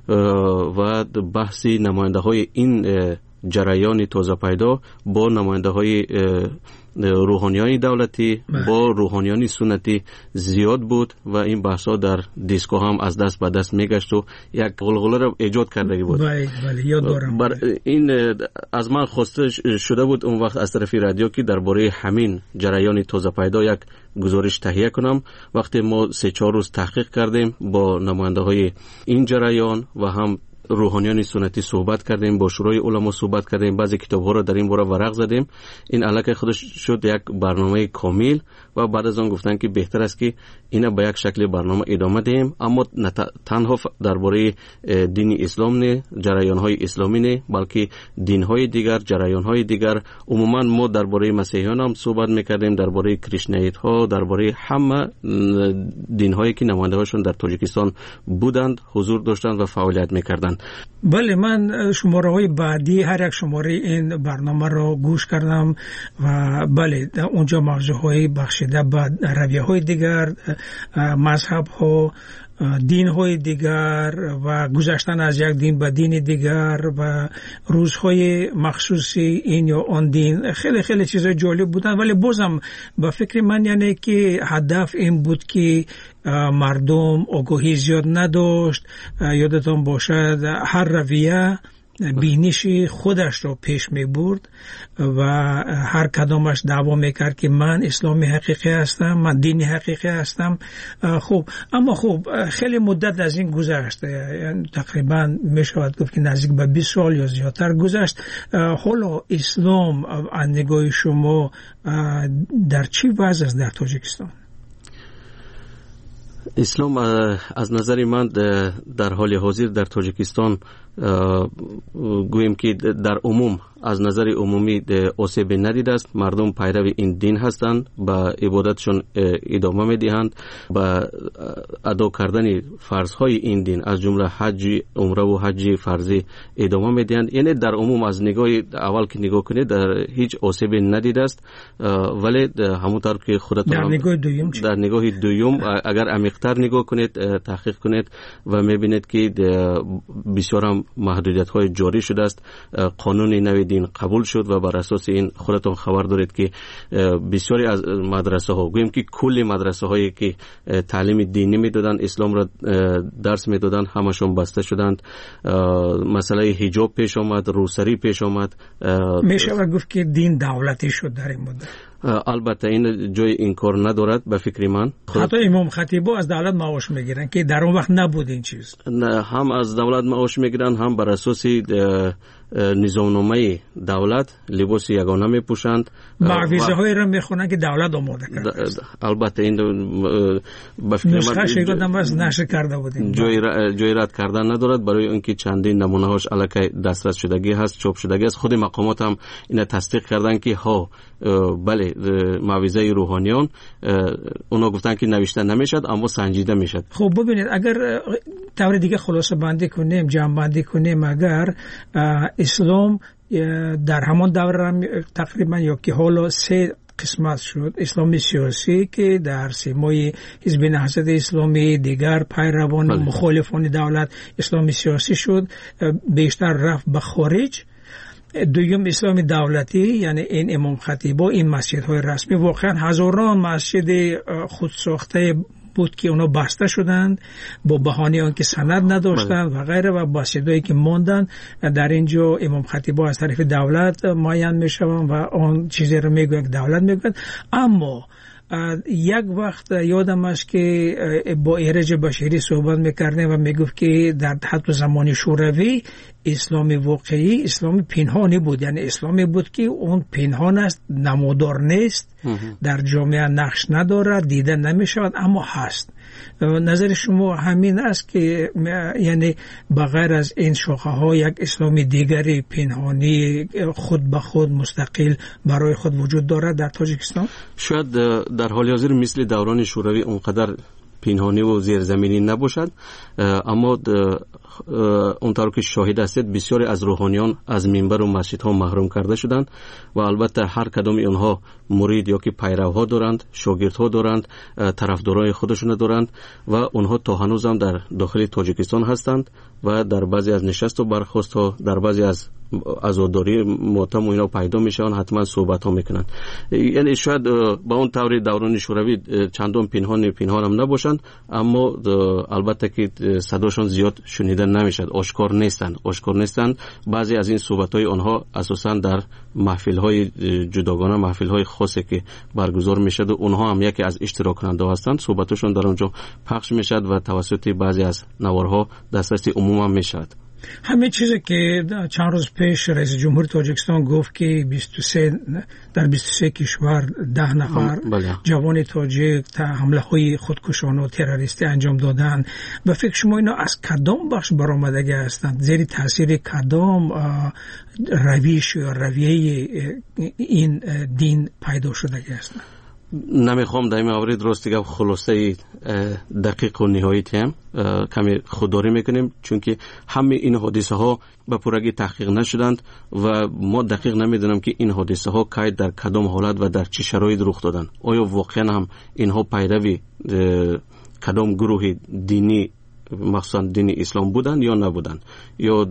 و بحثی نماینده های این جریان تازه پیدا با نماینده های روحانیان دولتی با روحانیان سنتی زیاد بود و این بحثا در دیسکو هم از دست به دست میگشت و یک غلغله را ایجاد کرده بود. بله یاد دارم. این از من خواسته شده بود اون وقت از طرف رادیو که درباره همین جریان تازه پیدا یک گزارش تهیه کنم. وقتی ما 3-4 روز تحقیق کردیم با نماینده های این جریان و هم روحانیان سنتی صحبت کردیم، با شورای علما صحبت کردیم، بعضی کتاب‌ها را در این باره ورق زدیم. این علاقه خودش شد یک برنامه کامل و بعد از آن گفتن که بهتر است که اینا به یک شکل برنامه ادامه دهیم، اما تنها درباره دین اسلام نه، جریان های اسلامی نه، بلکه دین های دیگر، جریان های دیگر. عموما ما درباره مسیحیان هم صحبت میکردیم، درباره کریشنایت ها، درباره همه دین هایی که نماینده هاشون در تاجیکستان بودند، حضور داشتند و فعالیت میکردند. بله، من شماره های بعدی هر یک شماره این برنامه رو گوش کردم و بله اونجا موضوعهای بخشیده به رویه های دیگر، مذهب ها، دین های دیگر و گذشتن از یک دین به دین دیگر و روزهای مخصوصی این یا آن دین، خیلی خیلی چیزای جالب بودن. ولی بازم به فکر من یعنی که هدف این بود که مردم آگاهی زیاد نداشت. یادتون باشد هر رویه بینش خودش رو پیش می برد و هر کدامش دعوا میکرد که من اسلامی حقیقی هستم، من دینی حقیقی هستم. خب اما خب خیلی مدت از این گذشت، یعنی تقریبا میشود گفت که نزدیک به 20 سال یا زیادتر گذشت. حالا اسلام از نگاه شما در چی وضع است در تاجیکستان؟ اسلام از نظر من در حال حاضر در تاجیکستان گویم که در عموم از نظر عمومی آسیب ندیده است. مردم پیرو این دین هستند، با عبادتشون ادامه میدهند، با ادا کردن فرضهای این دین از جمله حج، عمره و حج فرضی ادامه میدهند. یعنی در عموم از نگاه اول که نگاه کنید در هیچ آسیب ندیده است. ولی همونطور که خودتون در نگاه دوم اگر عمیق‌تر نگاه کنید، تحقیق کنید و میبینید که بسیار محدودیت های جاری شده است. قانون نوی دین قبول شد و بر اساس این خودتون خبر دارید که بسیاری از مدرسه ها، گویم که کل مدرسه هایی که تعلیم دینی میدادن، اسلام را درس میدادن، همشون بسته شدند. مسئله حجاب پیش آمد، روسری پیش آمد. میشه گفت که دین دولتی شد در این مدت. البته این جای این کار ندارد به فکر من. حتی امام خطیبا از دولت معاش میگیرن که در اون وقت نبود این چیز. هم از دولت معاش میگیرن، هم بر اساس نظامنامه دولت لباس یگانه میپوشند، معویزه های را میخونن که دولت آماده کرده. البته این به فکر من نشر کرده بودیم، جای رد کردن ندارد. برای اینکه چندین نمونه هاش الکی دسترس شدگی هست، چاپ شدگی است. خود مقامات هم این تصدیق کردن که ها بله معویزه روحانیان اونا گفتن که نوشته نمیشد اما سنجیده میشد. خب ببینید اگر طور دیگه خلاصه بندی کنیم، جمع بندی کنیم، اگر اسلام در همان دوره تقریبا یا که حالا 3 قسمت شد. اسلامی سیاسی که در سیمای حزب نهضت اسلامی، دیگر پیروان مخالفان دولت اسلامی سیاسی شد، بیشتر رفت به خارج. دوم اسلام دولتی، یعنی این امام خطیبا، این مسجدهای رسمی، واقعا هزاران مسجد خودساخته بود که اونا بسته شدند با بهانه آنکه سند نداشتند و غیره، و مسجدایی که ماندن در اینجا امام خطیبا از طرف دولت معین میشوند و آن چیزی رو میگوید که دولت میگوید. اما یک وقت یادم است که با ایرج بشیری صحبت میکردیم و میگفت که در حتی زمان شوروی اسلام واقعی اسلام پنهانی بود، یعنی اسلامی بود که اون پنهان است، نمودار نیست، در جامعه نقش ندارد، دیده نمیشود، اما هست. نظر شما همین است که یعنی بغیر از این شاخه ها یک اسلام دیگری پنهانی خود به خود مستقل برای خود وجود دارد در تاجیکستان؟ شاید در حال حاضر مثل دوران شوروی اونقدر پنهانی و زیرزمینی نباشد، اما اونطور که شاهد هستید بسیاری از روحانیان از منبر و مسجدها محروم کرده شدند و البته هر کدام اونها مرید یا که پیروها دارند، شاگردها دارند، طرفدارای خودشون دارند و اونها تا هنوز هم در داخل تاجیکستان هستند و در بعضی از نشست و برخاست ها، در بعضی از عزاداری ماتم و اینا پیدا میشن، حتما صحبت ها میکنن. یعنی شاید با اون طور دوران شوروی چندان پنهان هم نباشند، اما البته که صداشون زیاد شنیده نمیشد، آشکار نیستند. بعضی از این صحبت های آنها اساسا در محفل های جداگانه، محفل های خاصی که برگزار میشد و اونها هم یکی از اشتراک کننده هستند، صحبتشون در اونجا پخش میشد و توسط بعضی از نوارها دسترسی عموم هم میشد. همه چیزی که چند روز پیش رئیس جمهور تاجیکستان گفت که در 23 کشور 10 نفر جوان تاجیک حمله های خودکشانه و تروریستی انجام دادن و فکر شما اینا از کدام بخش برآمدگی هستند؟ زیر تاثیر کدام رویش یا رویه این دین پیدا شدگی هستند؟ نمیخوام در این مورد درست دیگه خلاصه دقیق و نهایت هم کمی خودداری میکنیم، چون که همه این حادثه ها به پورگی تحقیق نشدند و ما دقیق نمیدونم که این حادثه ها کی در کدام حالت و در چه شرایط رخ دادن. آیا واقعا هم اینها پیروی کدام گروه دینی مخصوصا دین اسلام بودن یا نبودن، یا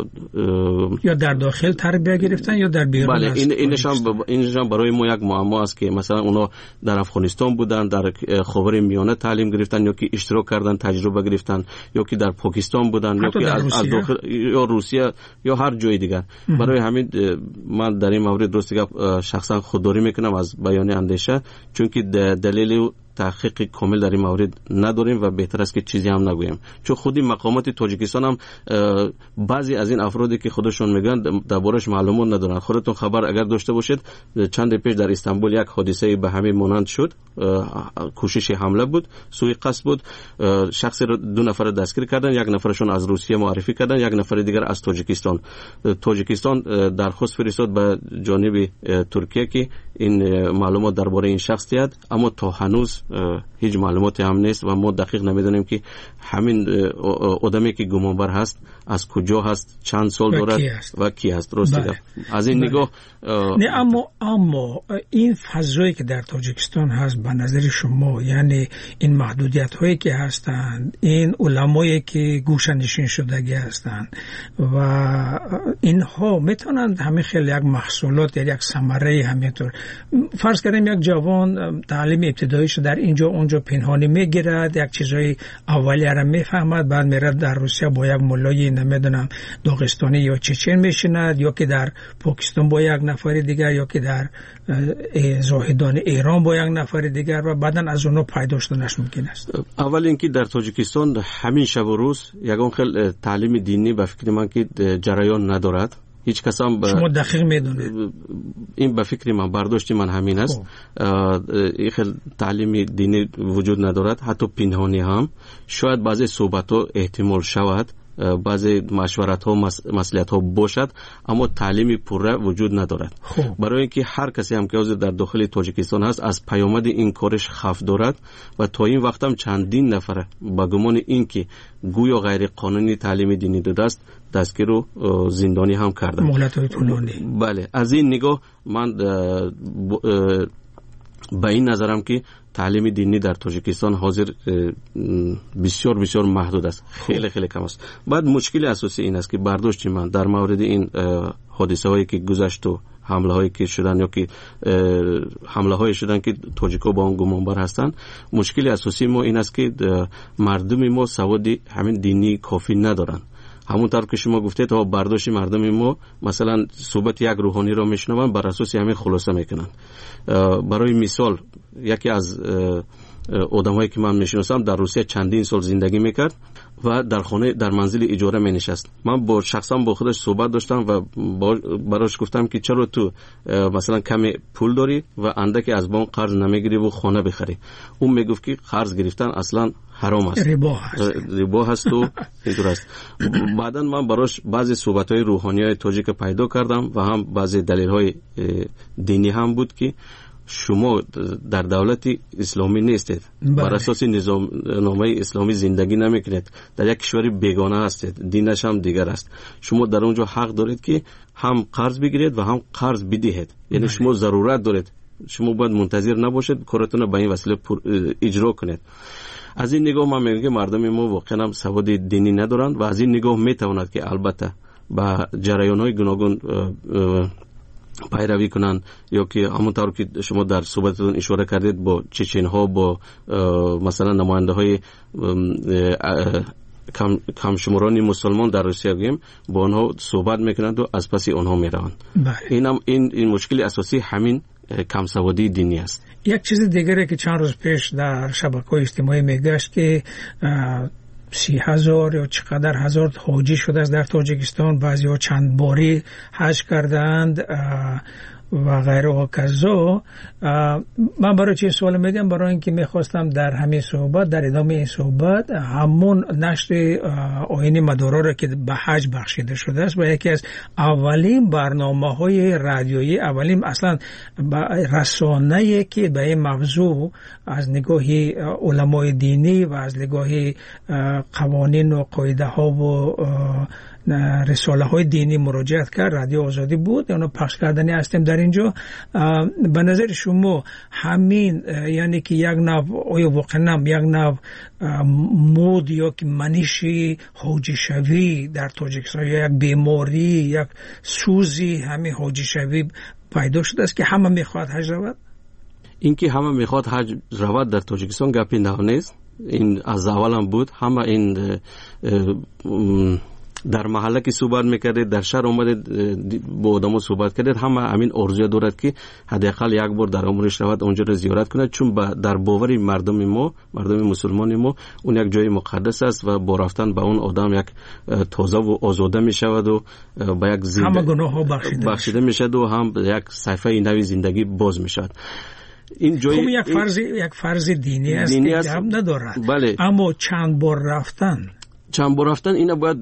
در داخل تربیت گرفتن یا در بیرون؟ بله، اینشان برای ما یک معما است که مثلا اونا در افغانستان بودن، در خاور میانه تعلیم گرفتن، یا که اشتراک کردن تجربه گرفتن، یا که در پاکستان بودن، یا که از داخل یا روسیه یا هر جای دیگر. برای همین من در این مورد درست شخصا خودداری میکنم از بیان اندیشه، چون که دلیل تحقیق کامل در این مورد نداریم و بهتر است که چیزی هم نگویم، چون خودی مقامات تاجیکستان هم بعضی از این افرادی که خودشون میگن دربارش معلومات ندارن. خودتون خبر اگر داشته باشید چند پیش در استانبول یک حادثه به همین مانند شد، کوشش حمله بود، سوء قصد بود، شخصی رو 2 نفر دستگیر کردن، یک نفرشون از روسیه معرفی کردن، یک نفر دیگر از تاجیکستان درخواست فرستاد به جانب ترکیه که این معلومات درباره این شخص دهد، اما تا هنوز هیچ معلوماتی هم نیست و ما دقیق نمیدونیم که همین آدمی که گمانبر هست از کجا هست، چند سال دارد و کی هست. درسته؟ از این نگاه نه، اما این فضایی که در تاجیکستان هست به نظر شما، یعنی این محدودیت هایی که هستند، این علمایی که گوشه‌نشین شدگی هستند و اینها میتونند همه خیلی یک محصولات یا یک ثمره همینطور، فرض کنیم یک جوان تعلیم ابتداییش در اینجا اونجا پنهانی میگیرد، یک چیزای اولیه را میفهمد، بعد میرد در روسیه با یک مولای نمیدونم داغستانی یا چچن میشیند، یا که در پاکستان با یک نفر دیگر، یا که در زاهدان ایران با یک نفر دیگر، و بعدن از اونها پیدا شدنش ممکن است. اول اینکه در تاجیکستان همین شب و روز یگان خیلی تعلیم دینی به فکر من که جریان ندارد. هیچ کس هم شما دقیق میدونید؟ این به فکر من، برداشت من همین است. این خیلی تعلیم دینی وجود ندارد، حتی پنهانی هم. شاید بعضی صحبت ها احتمال شود، بعضی مشورت ها مصلحت ها باشد، اما تعلیمی پوره وجود ندارد. برای اینکه هر کسی هم که حاضر در داخل تاجیکستان هست از پیامد این کارش خوف دارد و تا این وقت هم چندین نفر با گمان اینکه گویا غیر قانونی تعلیم دینی داده است دستگیر و زندانی هم کردند. مهلت‌های طولانی. بله، از این نگاه من به این نظرم که تعلیم دینی در تاجیکستان حاضر بسیار بسیار محدود است، خیلی خیلی کم است. بعد مشکل اساسی این است که برداشت من در مورد این حادثه هایی که گذشت و حمله هایی که شدن، یا که حمله هایی شدن که تاجیکا با اون گمانبر هستند، مشکل اساسی ما این است که مردم ما سواد همین دینی کافی ندارن. همونطور که شما گفتید تا برداشت مردم ما مثلا صحبت یک روحانی را میشنون بر اساس همین خلاصه میکنن. برای مثال یکی از آدمایی که من میشناسم در روسیه چندین سال زندگی میکرد و در خانه در منزل اجاره می نشست. من با شخصا با خودش صحبت داشتم و براش گفتم که چرا تو مثلا کمی پول داری و اندکی از بانک قرض نمیگیری و خانه بخری؟ اون میگفت که قرض گرفتن اصلا حرام است، ربا هست و اینطور است. بعدا من براش بعضی صحبت‌های روحانی‌های تاجیک پیدا کردم و هم بعضی دلیل‌های دینی هم بود که شما در دولت اسلامی نیستید، بر اساس نظامنامه اسلامی زندگی نمیکنید، در یک کشور بیگانه هستید، دینش هم دیگر است. شما در اونجا حق دارید که هم قرض بگیرید و هم قرض بدهید. یعنی شما ضرورت دارید، شما باید منتظر نباشید کارتون به این وسیله اجرا کنید. از این نگاه من میگم مردم ما واقعا هم سواد دینی ندارند و از این نگاه میتواند که البته با جریان‌های گوناگون پیروی کنند، یا که همونطور که شما در صحبتتون اشاره کردید با چچن‌ها، با مثلا نماینده‌های کمشمرانی مسلمان در روسیه گیم با آنها صحبت میکنند و از پس آنها میروند. این مشکل اساسی همین کم سوادی دینی است. یک چیز دیگری که چند روز پیش در شبکه‌های اجتماعی میگشت که 30,000 یا چقدر هزار حاجی شده است در تاجیکستان. بعضی‌ها چند باری حج کردند و غیره و کذا. من برای چه سوال میدم؟ برای اینکه میخواستم در همین صحبت، در ادامه این صحبت، همون نشر آیین مدارا را که به حج بخشیده شده است و یکی از اولین برنامه‌های رادیویی، اولین اصلا رسانه‌ای که به این موضوع از نگاه علمای دینی و از نگاه قوانین و قاعده ها و رساله های دینی مراجعت کرد، رادیو آزادی بود. اونو پخش کردنی هستیم در اینجا. به نظر شما همین یعنی که یک نوع آیا واقعا یک نوع مود یا که منشی حاجی شوی در تاجیکستان یا یک بیماری، یک سوزی همین حاجی شوی پیدا شده است که همه میخواد حج رود؟ اینکه همه میخواد حج رود در تاجیکستان گپی نیست. این از اول هم بود. همه این در محله که صحبت میکرده، در شهر اومده با آدمو صحبت کرده، همه همین آرزوی دارد که حداقل یک بار در عمرش رود اونجا رو زیارت کنه، چون در باوری مردم مسلمان ما اون یک جای مقدس است و با رفتن به اون آدم یک تازه و آزاده میشود و با یک همه گناه ها بخشیده میشد و هم یک صفحه نوی زندگی باز میشد. این جای یک فرض دینی است که هم ندارد. بله. اما چند بار رفتن اینا باید،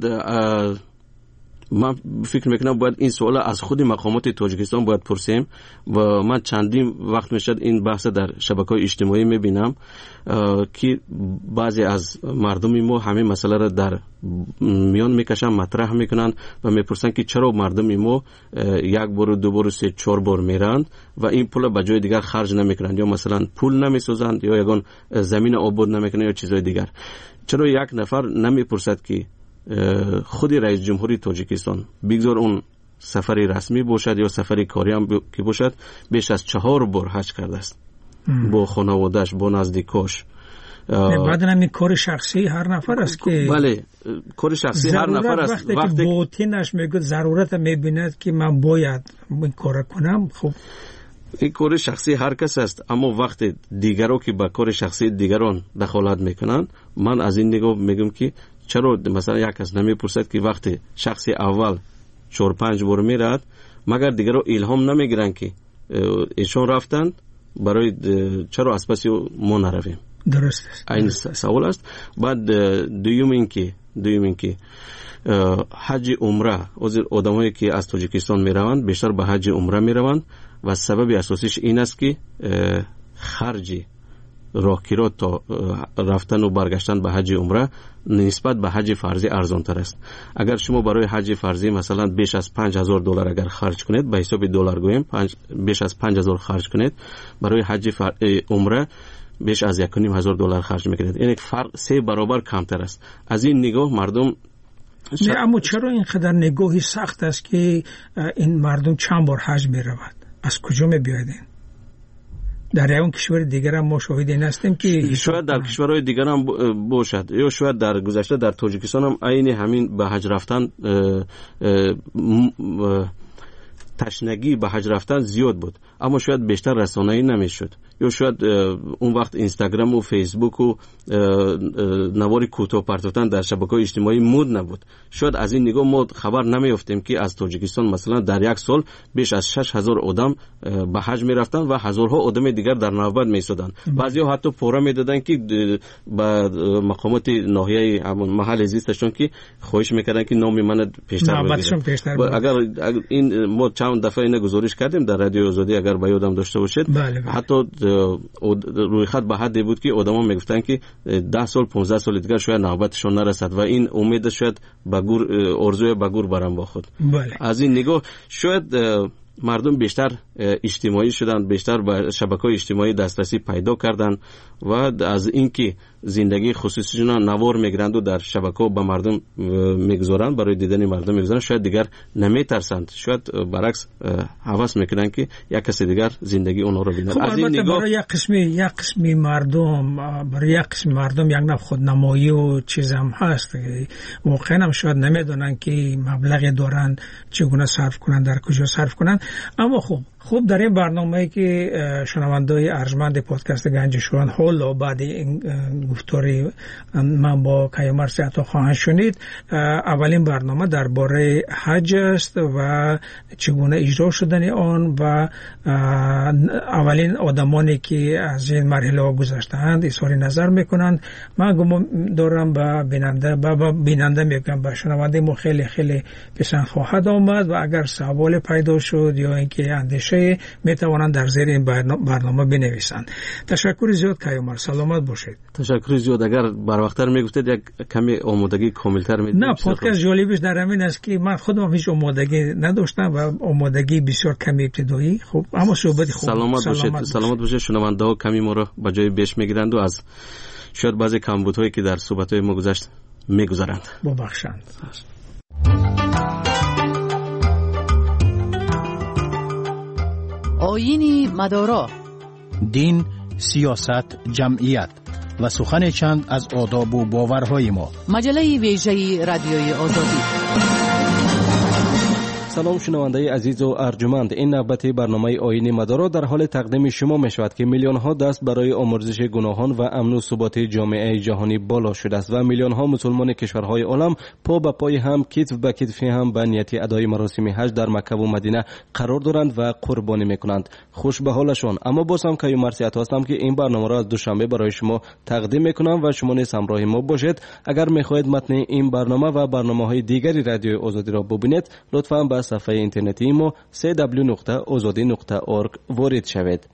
من فکر میکنم باید این سوال از خود مقامات تاجیکستان باید پرسیم و من چندین وقت میشد این بحث در شبکه‌های اجتماعی میبینم که بعضی از مردم ما همین مسئله را در میان میکشن، مطرح میکنن و میپرسن که چرا مردم ما یک بار، دو بار، سه، چهار بار میرند و این پول به جای دیگر خرج نمیکنند، یا مثلا پول نمیسازند یا یگان زمین آباد نمیکنند یا چیزای دیگر. چرا یک نفر نمیپرسد که خود رئیس جمهوری تاجیکستان بگذار اون سفری رسمی باشد یا سفری کاری هم که باشد، بیش از 4 بار حج کرده است با خانواده‌اش، با نزدیکاش. بعد این کار شخصی هر نفر است که بله، کار شخصی هر نفر است. وقتی باطنش میگه ضرورت میبیند که من باید این کار کنم، خب این کار شخصی هر کس است. اما وقتی دیگران که با کار شخصی دیگران دخالت میکنن، من از این نگاه میگم که چرا مثلا یک کس نمیپرسد که وقتی شخصی اول 4-5 بار میرد، مگر دیگران الهام نمیگیرن که ایشون رفتن، برای چرا از پس ما نرویم؟ درست است. این سوال است. بعد دوم اینکه حج عمره، آدمایی که از تاجیکستان میروند بیشتر به حج عمره میروند و سبب اساسیش این است که خرج راهگیری تا رفتن و برگشتن به حج عمره نسبت به حج فرضی ارزان تر است. اگر شما برای حج فرضی مثلا بیش از $5,000 اگر خرج کنید، به حساب دلار گویم بیش از 5,000 خرج کنید، برای حج عمره بیش از $1,500 خرج میکنید. این فرق 3 برابر کمتر است. از این نگاه مردم اما چرا اینقدر نگاهی سخت است که این مردم چند بار حج میرود؟ از کجا میبیاید؟ در اون کشور دیگر هم ما شاهد این هستیم که شاید در کشورهای دیگر هم باشد، یا شاید در گذشته در تاجیکستان هم عین همین به حج رفتن تشنگی به حج رفتن زیاد بود، اما شاید بیشتر رسانه‌ای نمیشد، یا شاید اون وقت اینستاگرام و فیسبوک و نوار کوتاه پرتوتن در شبکه‌های اجتماعی مود نبود. شاید از این نگاه ما خبر نمیافتیم که از تاجیکستان مثلا در یک سال بیش از 6,000 آدم به حج میرفتن و هزارها آدم دیگر در نوبت میسودن. بعضیا حتی پورا میدادن که با مقامات ناحیه همون محل زیستشون که خواهش میکردن که نام من پیشتر بگیرن. اگر این ما چند دفعه اینو گزارش کردیم در رادیو آزادی، اگر به یادم داشته باشید، حتی روی خط به حدی بود که آدما میگفتن که 10 سال 15 سال دیگر شاید نوبتشون نرسد و این امید شاید ارزوی بگور برام با خود. از این نگاه شاید مردم بیشتر اجتماعی شدن، بیشتر به شبکه‌های اجتماعی دسترسی پیدا کردن و از اینکه زندگی خصوصیشون نوار میگیرند و در شبکه‌ها به مردم میگذارند، برای دیدن مردم میگذارند، شاید دیگر نمیترسند، شاید برعکس هوس میکنن که یک کسی دیگر زندگی اونها رو ببینه. از این نگاه برای یک قسمی مردم یک نوع خودنمایی و چیز هم هست، واقعا هم شاید نمیدونن که مبلغی دارن چگونه صرف کنن، در کجا صرف کنن. اما خب خب در این برنامه که شنونده‌های ارجمند پادکست گنجشویان حالا بعد این گفتاری من با کیومرثی عطا خواهند شنید، اولین برنامه درباره حج است و چگونه اجرا شدن آن و اولین آدمانی که از این مرحله گذشتند اظهار نظر میکنند. من گمان دارم به بیننده میگم به شنونده ما خیلی خیلی پسند خواهد آمد و اگر سوال پیدا شد یا اینکه اندیشه میتوانند در زیر این برنامه بنویسند. تشکر زیاد کیومرث، سلامت باشید. تشکر زیاد. اگر بر وقتتر میگفتید یک کمی آمادگی کاملتر میدید. نه، پادکست جالبش در همین است که من خودم هیچ آمادگی نداشتم و آمادگی بسیار کمی ابتدایی. خب اما صحبت خوب. سلامت باشید. شنونده ها کمی ما رو به جای بیش میگیرند و از شاید بعضی کمبودهایی که در صحبت‌های ما گذشت میگذارند. ببخشند. آیین مدارا، دین، سیاست، جمعیت و سخن چند از آداب و باورهای ما. مجله ویژه رادیوی آزادی. سلام شنونده عزیز و ارجمند، این نوبت برنامه آیین مدارا در حال تقدیم شما می شود که میلیون ها دست برای آمرزش گناهان و امن و ثبات جامعه جهانی بالا شده است و میلیون ها مسلمان کشورهای عالم پا به پای هم، کتف به کتف هم به نیت ادای مراسم حج در مکه و مدینه قرار دارند و قربانی میکنند. خوش به حالشان. اما باز هم کیومرثی عطا هستم که این برنامه را از دوشنبه برای شما تقدیم میکنم و شما نیز همراه ما باشید. اگر میخواهید متن این برنامه و برنامه‌های دیگری رادیو آزادی را ببینید، لطفاً به صفحه اینترنتی ما www.azadi.org وارد شوید.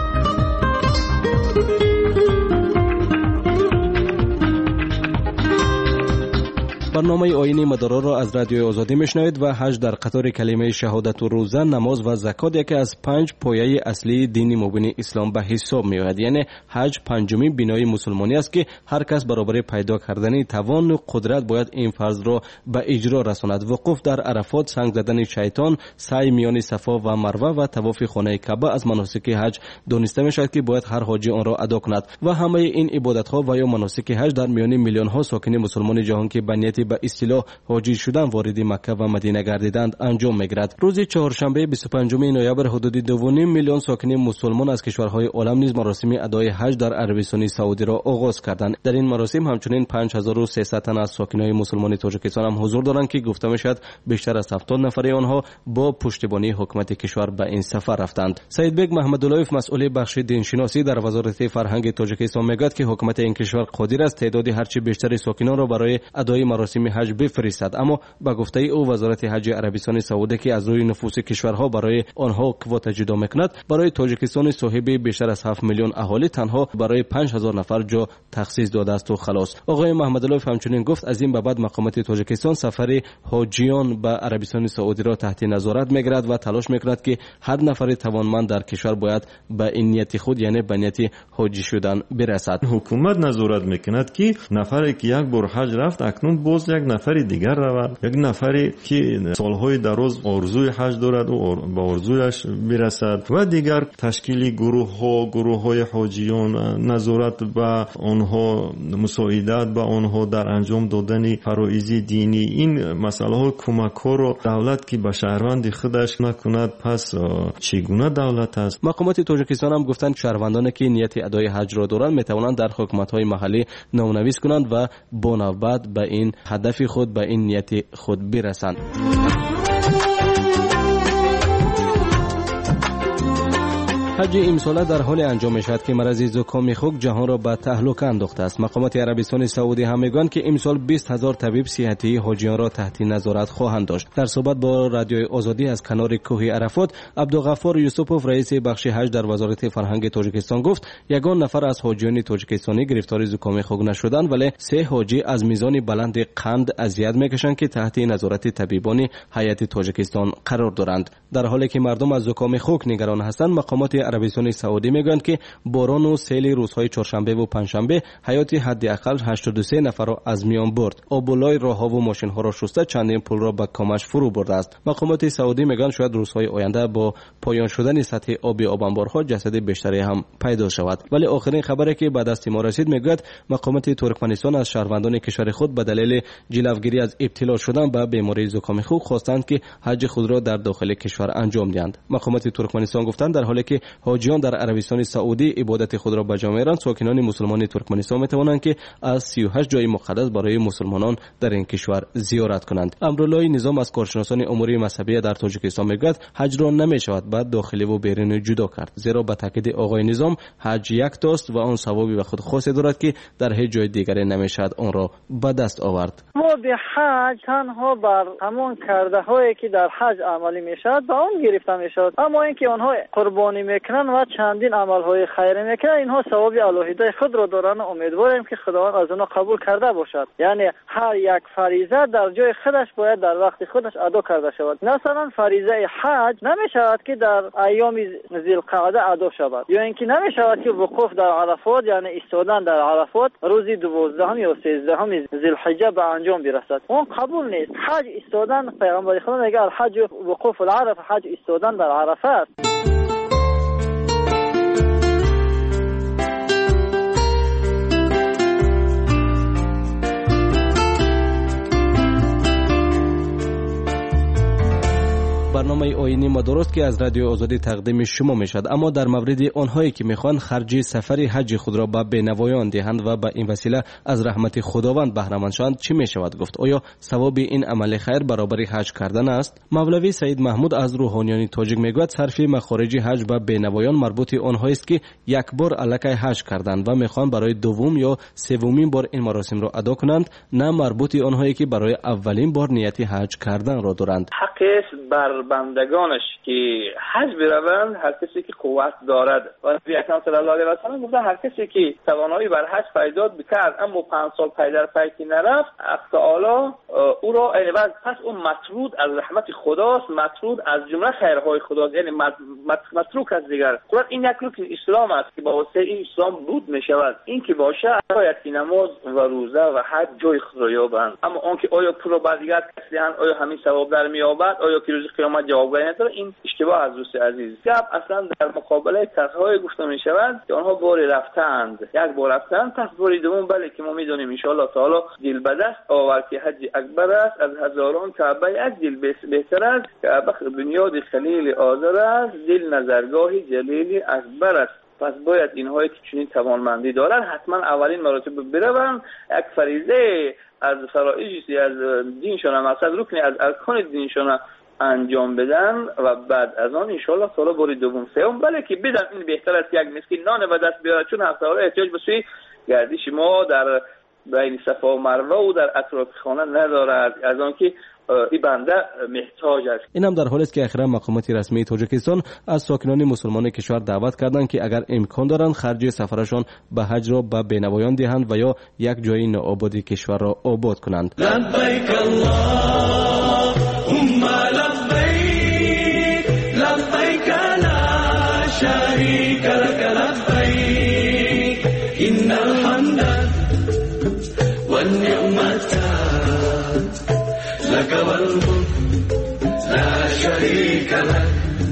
برنامه آیین مدارا را از رادیو آزادی میشنوید و حج در قطار کلمه شهادت و روزه، نماز و زکات یکی از 5 پایه اصلی دین مبین اسلام به حساب میآید. یعنی حج پنجمین بنای مسلمانی است که هر کس برابر پیدا کردن توان و قدرت باید این فرض را به اجرا رساند. وقوف در عرفات، سنگ زدن شیطان، سعی میان صفا و مروه و طواف خانه کعبه از مناسک حج دانسته میشود که باید هر حاجی آن را ادا کند و همه این عبادت ها و یا مناسک حج در میان میلیون ها ساکن مسلمان جهان که به نیت به اصطلاح حاجی شدن وارد مکه و مدینه گردیدند انجام میگیرد. روز چهارشنبه 25 نوامبر حدود 2.5 میلیون ساکن مسلمان از کشورهای عالم نیز مراسم ادای حج در عربستان سعودی را آغاز کردند. در این مراسم همچنین 5300 تن از ساکنان مسلمان تاجیکستان هم حضور دارند که گفته میشد بیشتر از 70 نفر آنها با پشتیبانی حکومت کشور به این سفر رفتند. سید بیگ محمداللهیف مسئول بخش دینشناسی در وزارت فرهنگ تاجیکستان میگوید که حکومت این کشور قادر است تعداد هرچی بیشتر ساکنان را برای ادای مراسم حج بفرستد، اما با گفته او وزارت حج عربستان سعودی که از روی نفوس کشورها برای آنها کوتا جدا میکند، برای تاجیکستان صاحب بیشتر از 7 میلیون اهالی تنها برای 5000 نفر جا تخصیص داده است و خلاص. آقای محمداللهیف همچنین گفت از این به بعد مقامات تاجیکستان سفر حاجیان به عربستان سعودی را تحت نظارت میگیرد و تلاش میکند که هر نفر توانمند در کشور باید به این نیت خود یعنی به نیت حاجی شدن برسد. حکومت نظارت میکند که نفری که یک بار حج رفت اکنون باز یک نفر دیگر رود، یک نفری که سالهای دراز آرزوی حج دارد و به آرزویش برسد و دیگر تشکیل گروه‌های حاجیان، نظارت به آنها، مساعدت به آنها در انجام دادن فرایض دینی، این مسئله ها کمک ها را دولت که به شهروند خودش نکند پس چگونه دولت است؟ مقامات تاجیکستان هم گفتند شهروندانی که نیت ادای حج را دارند میتوانند در حکومت های محلی نامنویس کنند و با نوبت به این هدف خود به این نیت خود برسند. حج امساله در حال انجام میشود که مرض زکام خوک جهان را به تهلکه انداخته است. مقامات عربستان سعودی هم میگویند که امسال 20000 طبیب صحتی حاجیان را تحت نظارت خواهند داشت. در صحبت با رادیو آزادی از کنار کوه عرفات، عبدالغفار یوسفوف رئیس بخش حج در وزارت فرهنگ تاجیکستان گفت یگان نفر از حاجیان تاجیکستانی گرفتار زکام خوک نشدند، ولی 3 حاجی از میزان بلند قند اذیت میکشند که تحت نظارت طبیبان هیئت تاجیکستان قرار دارند. در حالی که مردم از زکام خوک نگران هستند، مقامات عربستان سعودی میگویند که باران و سیل روزهای چهارشنبه و پنجشنبه حیات حداقل 83 نفر را از میان برد. آبولای راهها و ماشین ها را شسته چندین پل را به کامش فرو برده است. مقامات سعودی میگویند شاید روزهای آینده با پایان شدن سطح آب انبارها جسد بیشتری هم پیدا شود. ولی آخرین خبری که به دست ما رسید میگوید مقامات ترکمنستان از شهروندان کشور خود به دلیل جلوگیری از ابتلا شدن به بیماری زکام خوک خواستند که حج خود را در داخل کشور انجام دهند. مقامات ترکمنستان گفتند در حالی که حاجیان در عربستان سعودی عبادت خود را به جا می‌آورند، ساکنان مسلمان ترکمنستان می‌توانند که از 38 جای مقدس برای مسلمانان در این کشور زیارت کنند. امرالله نظام از کارشناسان امور مذهبی در تاجیکستان میگوید حج را نمی‌شود بعد داخلی و بیرونی جدا کرد، زیرا به تاکید آقای نظام حج یک تاست و آن ثوابی به خود خاصی دارد که در هیچ جای دیگری نمی‌شود آن را به دست آورد. ثواب حج تنها بر همان کرده هایی که در حج عملی میشود به آن گرفته میشود، اما اینکه آنها قربانی میکنن و چندین عمل های خیری میکنن اینها ثواب الهی خود را دارن. امیدواریم که خداوند از آنها قبول کرده باشد. یعنی هر یک فریضه در جای خودش باید در وقت خودش ادا کرده شود. مثلا فریضه حج نمیشود که در ایام ذوالقعده ادا شود، یا اینکه نمیشود که وقوف در عرفات یعنی ایستادن در عرفات روز 12 یا 13 ذوالحجه به انجام برسد. اون قبول نیست. حج ایستادن، پیغمبر خدا میگه الحج وقوف العرفه، حج ایستادن در عرفه است. برنامه آیینی ما درست که از رادیو آزادی تقدیم شما میشد، اما در مورد آنهایی که میخوان خرج سفر حج خود را به بینوایان دهند و به این وسیله از رحمت خداوند بهره مند شوند چی میشود گفت؟ آیا ثواب این عمل خیر برابر حج کردن است؟ مولوی سید محمود از روحانیان تاجیک میگوید صرف مخارج حج به بینوایان مربوط آنهایی است که یک بار الکی حج کردند و میخوان برای دوم یا سومین بار این مراسم را ادا کنند، نه مربوط آنهایی که برای اولین بار نیت حج کردن را دارند. حقش بر بندگانش که حج بروند، هر کسی که قوت دارد. و نبی اکرم صلی الله علیه و سلم گفتن هر کسی که توانایی بر حج پیدا بکرد اما 5 سال پی در پی نرفت، تعالی او را پس اون مطرود از رحمت خداست، مطرود از جمله خیرهای خداست، یعنی متروک از دیگر. قرآن این یک رکن اسلام است که با واسطه این اسلام بود می شود. این که باشه باید که نماز و روزه و حج جای خود را یابند. اما اون که آیا پول با دیگر کسی هست، آیا همین ثواب در مییابد، آیا که روز قیامت جوابگویی نداره، این اشتباه از دوست عزیز. گپ اصلا در مقابله کسایی گفته می شود که آنها بار رفتند، یک بار رفتند، پس بار دوم بله که ما میدونیم ان شاء الله تعالی دل به دست آورد که حج اکبر است، از هزاران کعبه یک دل بهتر است، کعبه بنیاد خلیل آذر است، دل نظرگاه جلیل اکبر است. پس باید اینهایی که چنین توانمندی دارن حتما اولین مراتب بروند، یک فریضه از فرائض از دینشون، مثلا رکنی از ارکان دینشون انجام بدن و بعد از آن ان شاء الله تعالی بار دوم سوم بله که بدن. این بهتر است که یک مسکین نان به دست بیاره، چون هفته ها احتیاج به سوی گردش ما در بین صفا و مروه و در اطراف خانه ندارد، از آن که این بنده محتاج است. این هم در حالی است که اخیرا مقامات رسمی تاجیکستان از ساکنان مسلمان کشور دعوت کردند که اگر امکان دارند خرج سفرشان به حج را به بینوایان دهند و یا یک جای نوآبادی کشور را آباد کنند. لبیک اللهم لبیک لبیک لا شریک لک لبیک ان الحمد والنعمت لك والملك لا شريك لك.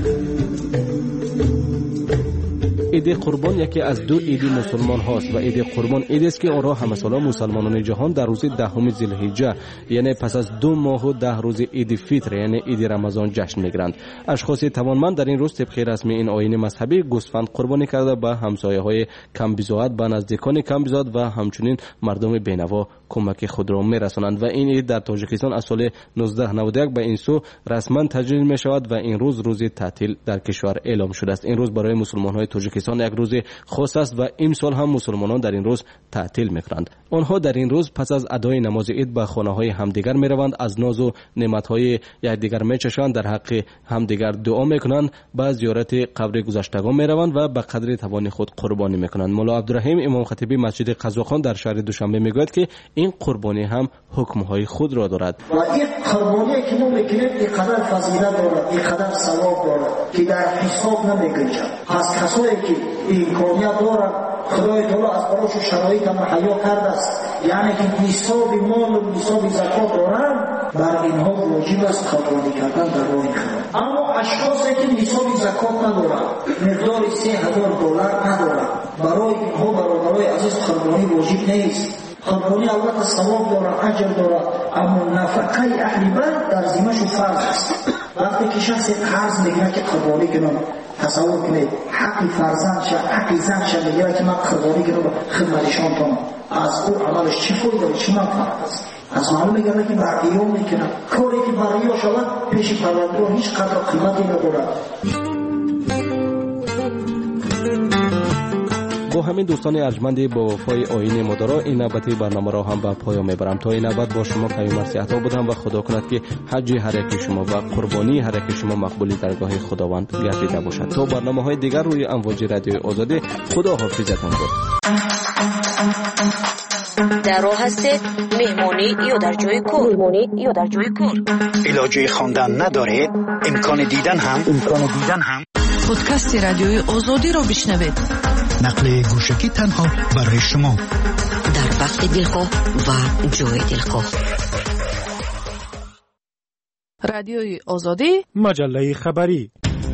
عید قربان یکی از دو عید مسلمان هاست و عید قربان عیدی است که آن را همه ساله مسلمانان جهان در روز 10 ذوالحجه یعنی پس از 2 ماه و 10 روز عید فطر یعنی عید رمضان جشن میگیرند. اشخاص توانمند در این روز طبق رسمی این آیین مذهبی گوسفند قربانی کرده به همسایه‌های کم بضاعت، به نزدیکان کم بضاعت و همچنین مردم بینوا کمک خود را میرسانند و این عید در تاجیکستان از سال 1991 به این سو رسما تجلیل می شود و این روز تعطیل در کشور اعلام شده است. این روز برای مسلمان‌های تاجیکستان یک روز خاص است و امسال هم مسلمانان در این روز تعطیل می‌کنند. آنها در این روز پس از ادای نماز عید به خانه‌های همدیگر می‌روند، از ناز و نعمت‌های یکدیگر می‌چشند، در حق همدیگر دعا می‌کنند، به زیارت قبر گذشتگان می‌روند و به قدر توان خود قربانی می‌کنند. مولا عبدالرحیم امام خطیبی مسجد قزاقان در شهر دوشنبه می‌گوید که این قربانی هم حکمهای خود را دارد. و این قربانی که ما میکنیم اینقدر فضیلت دارد، اینقدر ثواب دارد که در حساب نمیگنجد. از کسایی که امکانیت دارد خدای تعالی از براشون شرایط مهیا کرده است، یعنی که نصاب مال و نصاب زکات دارند، بر اینها واجب است قربانی کردن در راه خدا. اما اشخاصی که نصاب زکات ندارند، مقدار $3000 ندارند، برای اینها برادرای عزیز قربانی واجب نیست. قربانی البته ثواب دارد، اجر دارد، اما نفقه اهل بیت در ذمه‌شون فرض است. وقتی که شخص قرض میگیره که قربانی کنم، تصور کنید حق فرزندش، حق زنش میگیره که من قربانی کنم خدمتشان کنم، از او عملش چی فایده و چی منفعت است؟ از معلوم میگه که بر ایام میکنم، کاری که بر ایام شود پیش پروردگار هیچ قدر قیمتی ندارد. با همین دوستان ارجمند با وفای آیین مدارا این نوبتی برنامه را هم به پایان میبرم. تا این نوبت با شما کیوم مرسی عطا بودم و خدا کند که حج هر یک شما و قربانی هر یک شما مقبول درگاه خداوند گردیده باشد. تا برنامه‌های دیگر روی امواج رادیوی آزادی، خدا حافظتان باد. در راه هستید مهمانی یا در جای کار، علاجی خواندن ندارید، امکان دیدن هم پادکست رادیوی آزادی را بشنوید. نقل گوشکی تنها برای شما در وقت دلخواه و جای دلخواه. رادیوی آزادی، مجله خبری.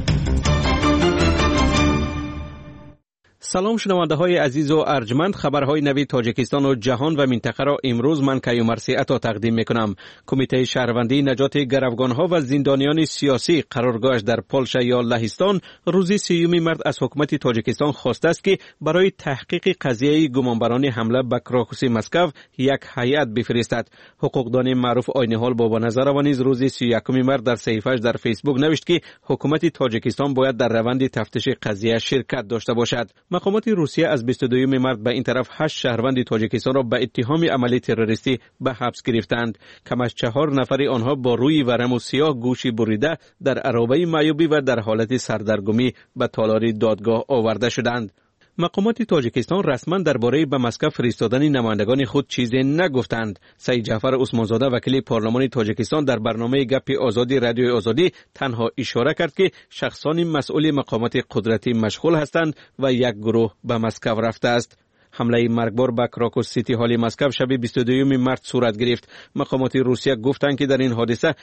سلام شنونده های عزیز و ارجمند، خبرهای نوی تاجیکستان و جهان و منطقه را امروز من کیوم مرسی عطا تقدیم میکنم. کمیته شهروندی نجات گروگان ها و زندانیان سیاسی قرارگاهش در پولشا یا لهستان روز 30 مارس از حکومت تاجیکستان خواسته است که برای تحقیق قضیه گمانبران حمله به کراکوس مسکو یک هیئت بفرستد. حقوقدان معروف آینهال بابا نظر و نیز روز 31 مارس در صفحه‌اش در فیسبوک نوشت که حکومت تاجیکستان باید در روند تفتیش قضیه شرکت داشته باشد. مقامات روسیه از 22 مارس به این طرف 8 شهروند تاجیکستان را به اتهام عمل تروریستی به حبس گرفتند. کم از 4 نفر آنها با روی ورم و سیاه گوشی بریده در عرابه معیوبی و در حالت سردرگمی به تالار دادگاه آورده شدند. مقامات تاجیکستان رسما درباره به مسکو فرستادن نمایندگان خود چیزی نگفتند. سید جعفر عثمانزاده وکیل پارلمان تاجیکستان در برنامه گپ آزادی رادیوی آزادی تنها اشاره کرد که شخصان مسئول مقامات قدرتی مشغول هستند و یک گروه به مسکو رفته است. حمله مرگبار به کراکوس سیتی هال مسکو شب 22 مارس صورت گرفت. مقامات روسیه گفتند که در این حادثه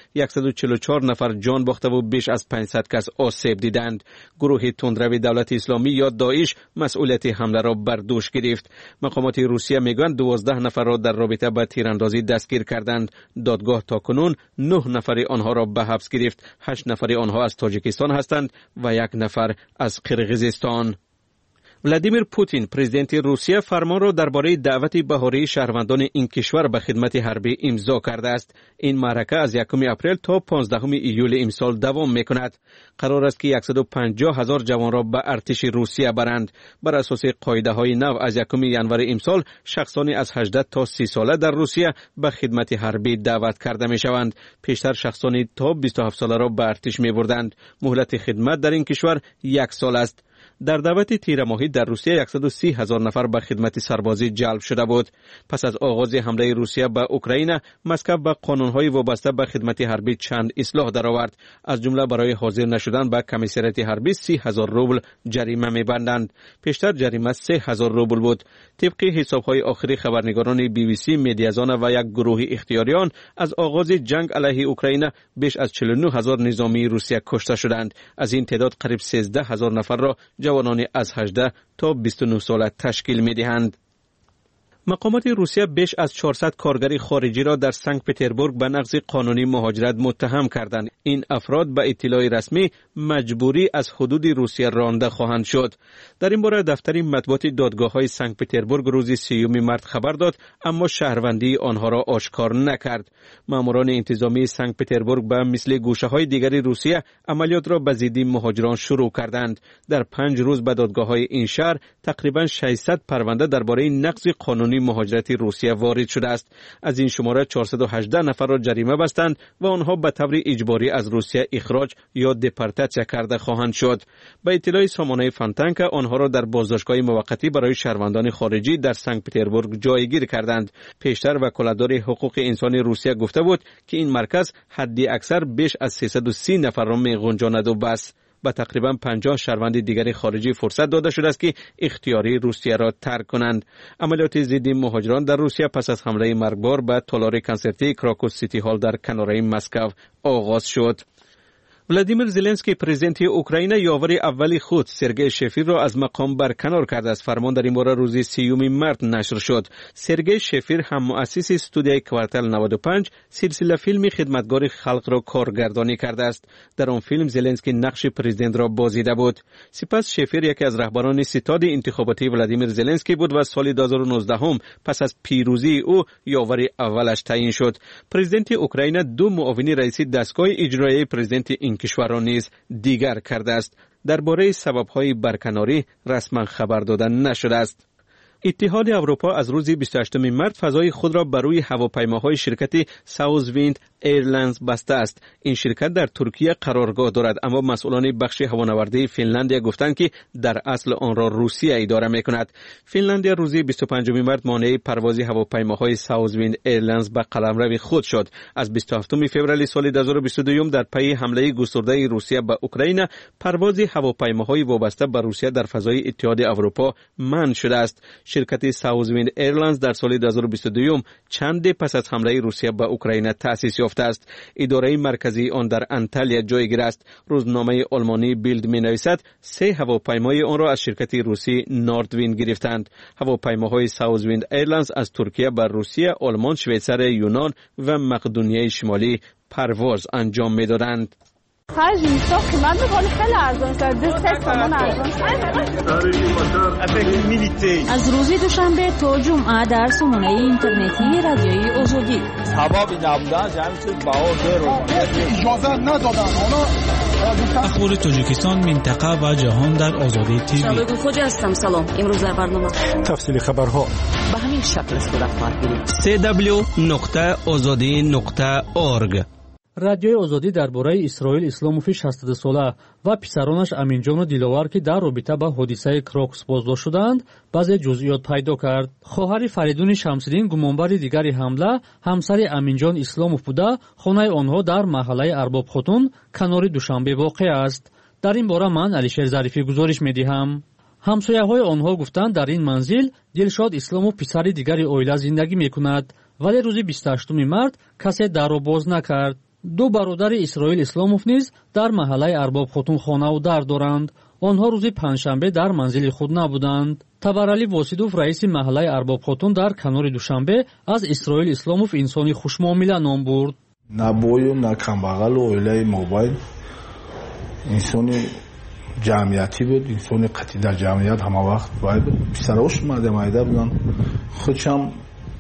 144 نفر جان باخته و بیش از 500 کس آسیب دیدند. گروه تندرو دولت اسلامی یا داعش مسئولیت حمله را بر دوش گرفت. مقامات روسیه میگویند 12 نفر را در رابطه با تیراندازی دستگیر کردند. دادگاه تاکنون 9 نفر آنها را به حبس گرفت. 8 نفر آنها از تاجیکستان هستند و 1 نفر از قرقیزستان. ولادیمیر پوتین پرزیدنت روسیه فرمان را درباره دعوت بهاری شهروندان این کشور به خدمت حربی امضا کرده است. این معرکه از 1 اپریل تا 15 ایول امسال دوام میکند. قرار است که 150,000 جوان را به ارتش روسیه برند. بر اساس قاعده های نو از 1 ژانویه امسال شخصانی از 18 تا 30 ساله در روسیه به خدمت حربی دعوت کرده می شوند. پیشتر شخصانی تا 27 ساله را به ارتش می بردند. مهلت خدمت در این کشور 1 سال است. در دعوت تیر ماهی در روسیه 130,000 نفر به خدمت سربازی جلب شده بود. پس از آغاز حمله روسیه به اوکراین، مسکو به قانون‌های وابسته به خدمت حربی چند اصلاح درآورد. از جمله برای حاضر نشدن به کمیسریت حربی 30,000 روبل جریمه می‌بندند. پیشتر جریمه 3,000 روبل بود. طبق حساب‌های آخری خبرنگاران BBC، مدیازان و یک گروه اختیاریان، از آغاز جنگ علیه اوکراین بیش از 49,000 نظامی روسیه کشته شدند. از این تعداد قریب 13,000 نفر را جوانان از 18 تا 29 ساله تشکیل می‌دهند. مقامات روسیه بیش از 400 کارگر خارجی را در سنت پترزبورگ به نقض قانونی مهاجرت متهم کردند. این افراد به اطلاع رسمی مجبوری از حدود روسیه رانده خواهند شد. در این باره دفتر مطبوعات دادگاه‌های سنت پترزبورگ روز 30 مارس خبر داد، اما شهروندی آنها را آشکار نکرد. ماموران انتظامی سنت پترزبورگ به مثل گوشه‌های دیگری روسیه عملیات را به ضد مهاجران شروع کردند. در 5 روز به دادگاه‌های این شهر تقریباً 600 پرونده درباره نقض قانونی قانونی مهاجرت روسیه وارد شده است. از این شماره 418 نفر را جریمه بستند و آنها به طور اجباری از روسیه اخراج یا دپورتاسیون کرده خواهند شد. به اطلاع سامانه فانتانکا آنها را در بازداشتگاه موقتی برای شهروندان خارجی در سنت پترزبورگ جایگیر کردند. پیشتر وکالتدار حقوق انسان روسیه گفته بود که این مرکز حدی اکثر بیش از 330 نفر را می‌گنجاند و بس. به تقریبا 50 شهروند دیگر خارجی فرصت داده شده است که اختیاری روسیه را ترک کنند. عملیات ضد مهاجران در روسیه پس از حمله مرگبار به تالار کنسرتی کراکوس سیتی هال در کناره مسکو آغاز شد. ولادیمیر زلنسکی پرزیدنت اوکراین یاور اول خود سرگئی شفیر را از مقام برکنار کرده است. فرمان در این باره روز 30 مارس نشر شد. سرگئی شفیر هم مؤسس استودیوی کوارتل 95 سلسله فیلم خدمتگار خلق را کارگردانی کرده است. در آن فیلم زلنسکی نقش پرزیدنت را بازیده بود. سپس شفیر یکی از رهبران ستاد انتخاباتی ولادیمیر زلنسکی بود و سال 2019 پس از پیروزی او یاور اولش تعیین شد. پرزیدنت اوکراین دو معاون رئیس دستگاه اجرایی پرزیدنت این کشور را نیز دیگر کرده است. درباره سبب‌های برکناری رسما خبر داده نشده است. اتحاد اروپا از روز 28 مارس فضای خود را بر روی هواپیماهای شرکت ساوز ویند ایرلاینز بسته است. این شرکت در ترکیه قرارگاه دارد، اما مسئولان بخش هوانوردی فنلاندیا گفتند که در اصل آن را روسیه اداره می‌کند. فنلاندیا روز 25 مارس مانع پرواز هواپیماهای ساوز ویند ایرلاینز به قلمرو خود شد. از 27 فوریه سال 2022 در پی حمله گسترده روسیه به اوکراین پرواز هواپیماهای وابسته به روسیه در فضای اتحاد اروپا منع شده است. شرکت ساوز ویند ایرلاینز در سال 2022 چند پس از حمله روسیه به اوکراین تأسیس یافته است. اداره مرکزی آن در انتالیا جایگیر است. روزنامه آلمانی بیلد می‌نویسد 3 هواپیمای آن را از شرکت روسی نوردوین گرفتند. هواپیماهای ساوز ویند ایرلاینز از ترکیه به روسیه، آلمان، شویتزر، یونان و مقدونیه شمالی پرواز انجام می‌دادند. خرج می‌ساخت قیمت می‌کنه خیلی ارزان است. 2 تومان ارزان است. از روز دوشنبه تا جمعه در سامانه اینترنتی رادیوی آزادی. ثوابی نبودن همین چیز بهار رو اجازه ندادن. اخبار تاجیکستان، منطقه و جهان در آزادی تیوی. شبگون خوجا هستم. سلام. امروز در برنامه تفصیل خبرها به همین شکل صورت خواهد گرفت. www.azadi.org. رادیوی آزادی درباره اسرائیل اسلاموفی 60 ساله و پسرانش امینجان و دیلوار که در رابطه با حادثه کراکوس بازداشت شدند بعضی جزئیات پیدا کرد. خواهر فریدون شمس‌الدین گمانبر دیگری حمله همسر امینجان اسلاموف بوده. خانه آنها در محله ارباب خاتون کنار دوشنبه واقع است. در این باره من علیشیر ظریفی گزارش می‌دهم. همسایه‌های آنها گفتند در این منزل دلشاد اسلاموف پسر دیگری اویلا زندگی می‌کند، ولی روز 28 مارس کسی در را باز نکرد. 2 برادر اسرائیل اسلاموف نیز در محله ارباب خاتون خانه و در دارند. آنها روز پنجشنبه در منزل خود نبودند. تبرعلی واسیدوف رئیس محله ارباب خاتون در کنار دوشنبه از اسرائیل اسلاموف انسانی خوشمعامله نام برد. نه بوی و نه کمبغل و اویله موبایل، انسانی جمعیتی بود، انسانی قطعی در جمعیت همه وقت باید پسراش مایده بودن. خودشم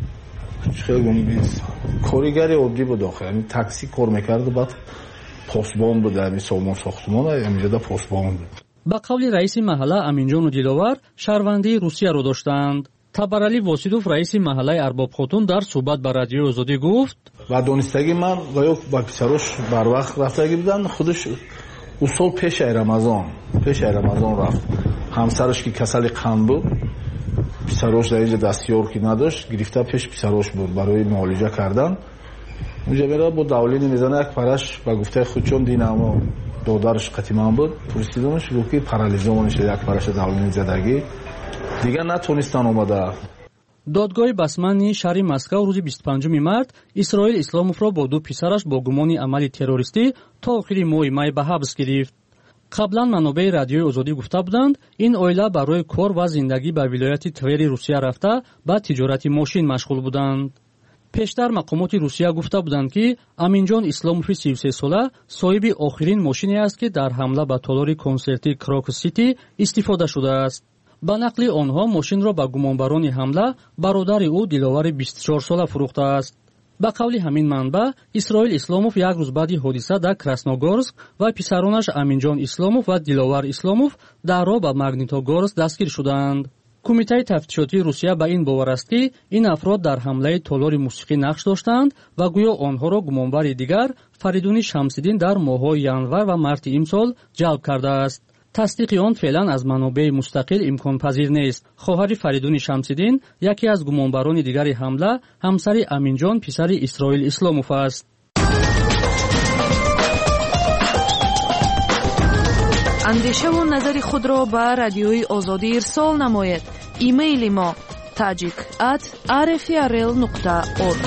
خیلی کارگری عادی بود آخه، یعنی تاکسی کار میکرد و بعد پاسبان بود، در سامان ساختمان اینجا پاسبان بود. با قول رئیس محله امینجان و دیلوار شهروندی روسیه رو داشتند. تبرعلی واسیدوف رئیس محله ارباب خاتون در صحبت با رادیو آزادی گفت و دانستگی من و با پسراش بر وقت رفتگی بودن. خودش اصول پیش رمضان رفت. همسرش که کسل قند بود، پسراش در اینجا دستیار که نداشت، گرفته پیش پسراش بود برای معالجه کردن. اونجا میره با داولینی میزنه، یک پرش با گفته خود چون دین اما دادرش قتیمان بود، پرسیدمش گفت که پارالیزمون شده، یک پرش داولینی زدگی دیگه نتونستن اومده. دادگاه بسمانی شهر مسکو روز 25 مارس اسرائیل اسلاموف را با 2 پسرش با گمان عمل تروریستی تا آخر ماه می به حبس گرفت. قبلا منابع رادیوی آزادی گفته بودند این اویلا برای کار و زندگی به ولایت توری روسیه رفته با تجارت ماشین مشغول بودند. پیشتر مقامات روسیه گفته بودند که امینجان اسلاموفی 33 ساله صاحب آخرین ماشینی است که در حمله به تالار کنسرتی کراکوس سیتی استفاده شده است. با نقل آنها ماشین را به گمانبران حمله برادر او دیلوار 24 ساله فروخته است. با قول همین منبع اسرائیل اسلاموف یک روز بعد حادثه در کراسنوگورسک و پسرانش امینجان اسلاموف و دیلوار اسلاموف در راه به ماگنیتوگورسک دستگیر شدند. кумитаи тафтишотии русия ба ин бовар аст ки ин афрод дар ҳамлаи толори мусиқӣ нақш доштанд ва гӯё онҳоро гумонбари дигар Фаридуни Шамсиддин дар моҳҳои январ ва марти имсол ҷалб кардааст. тасдиқи он феълан аз манобеи мустақил имконпазир нест. хоҳари Фаридуни Шамсиддин яке аз гумонбарони дигари ҳамла ҳамсари Аминҷон писари Исроил Исломов аст. андешаву назари худро ба радиои озодӣ ирсол намоед. имейли мо tajik@rfrl.org.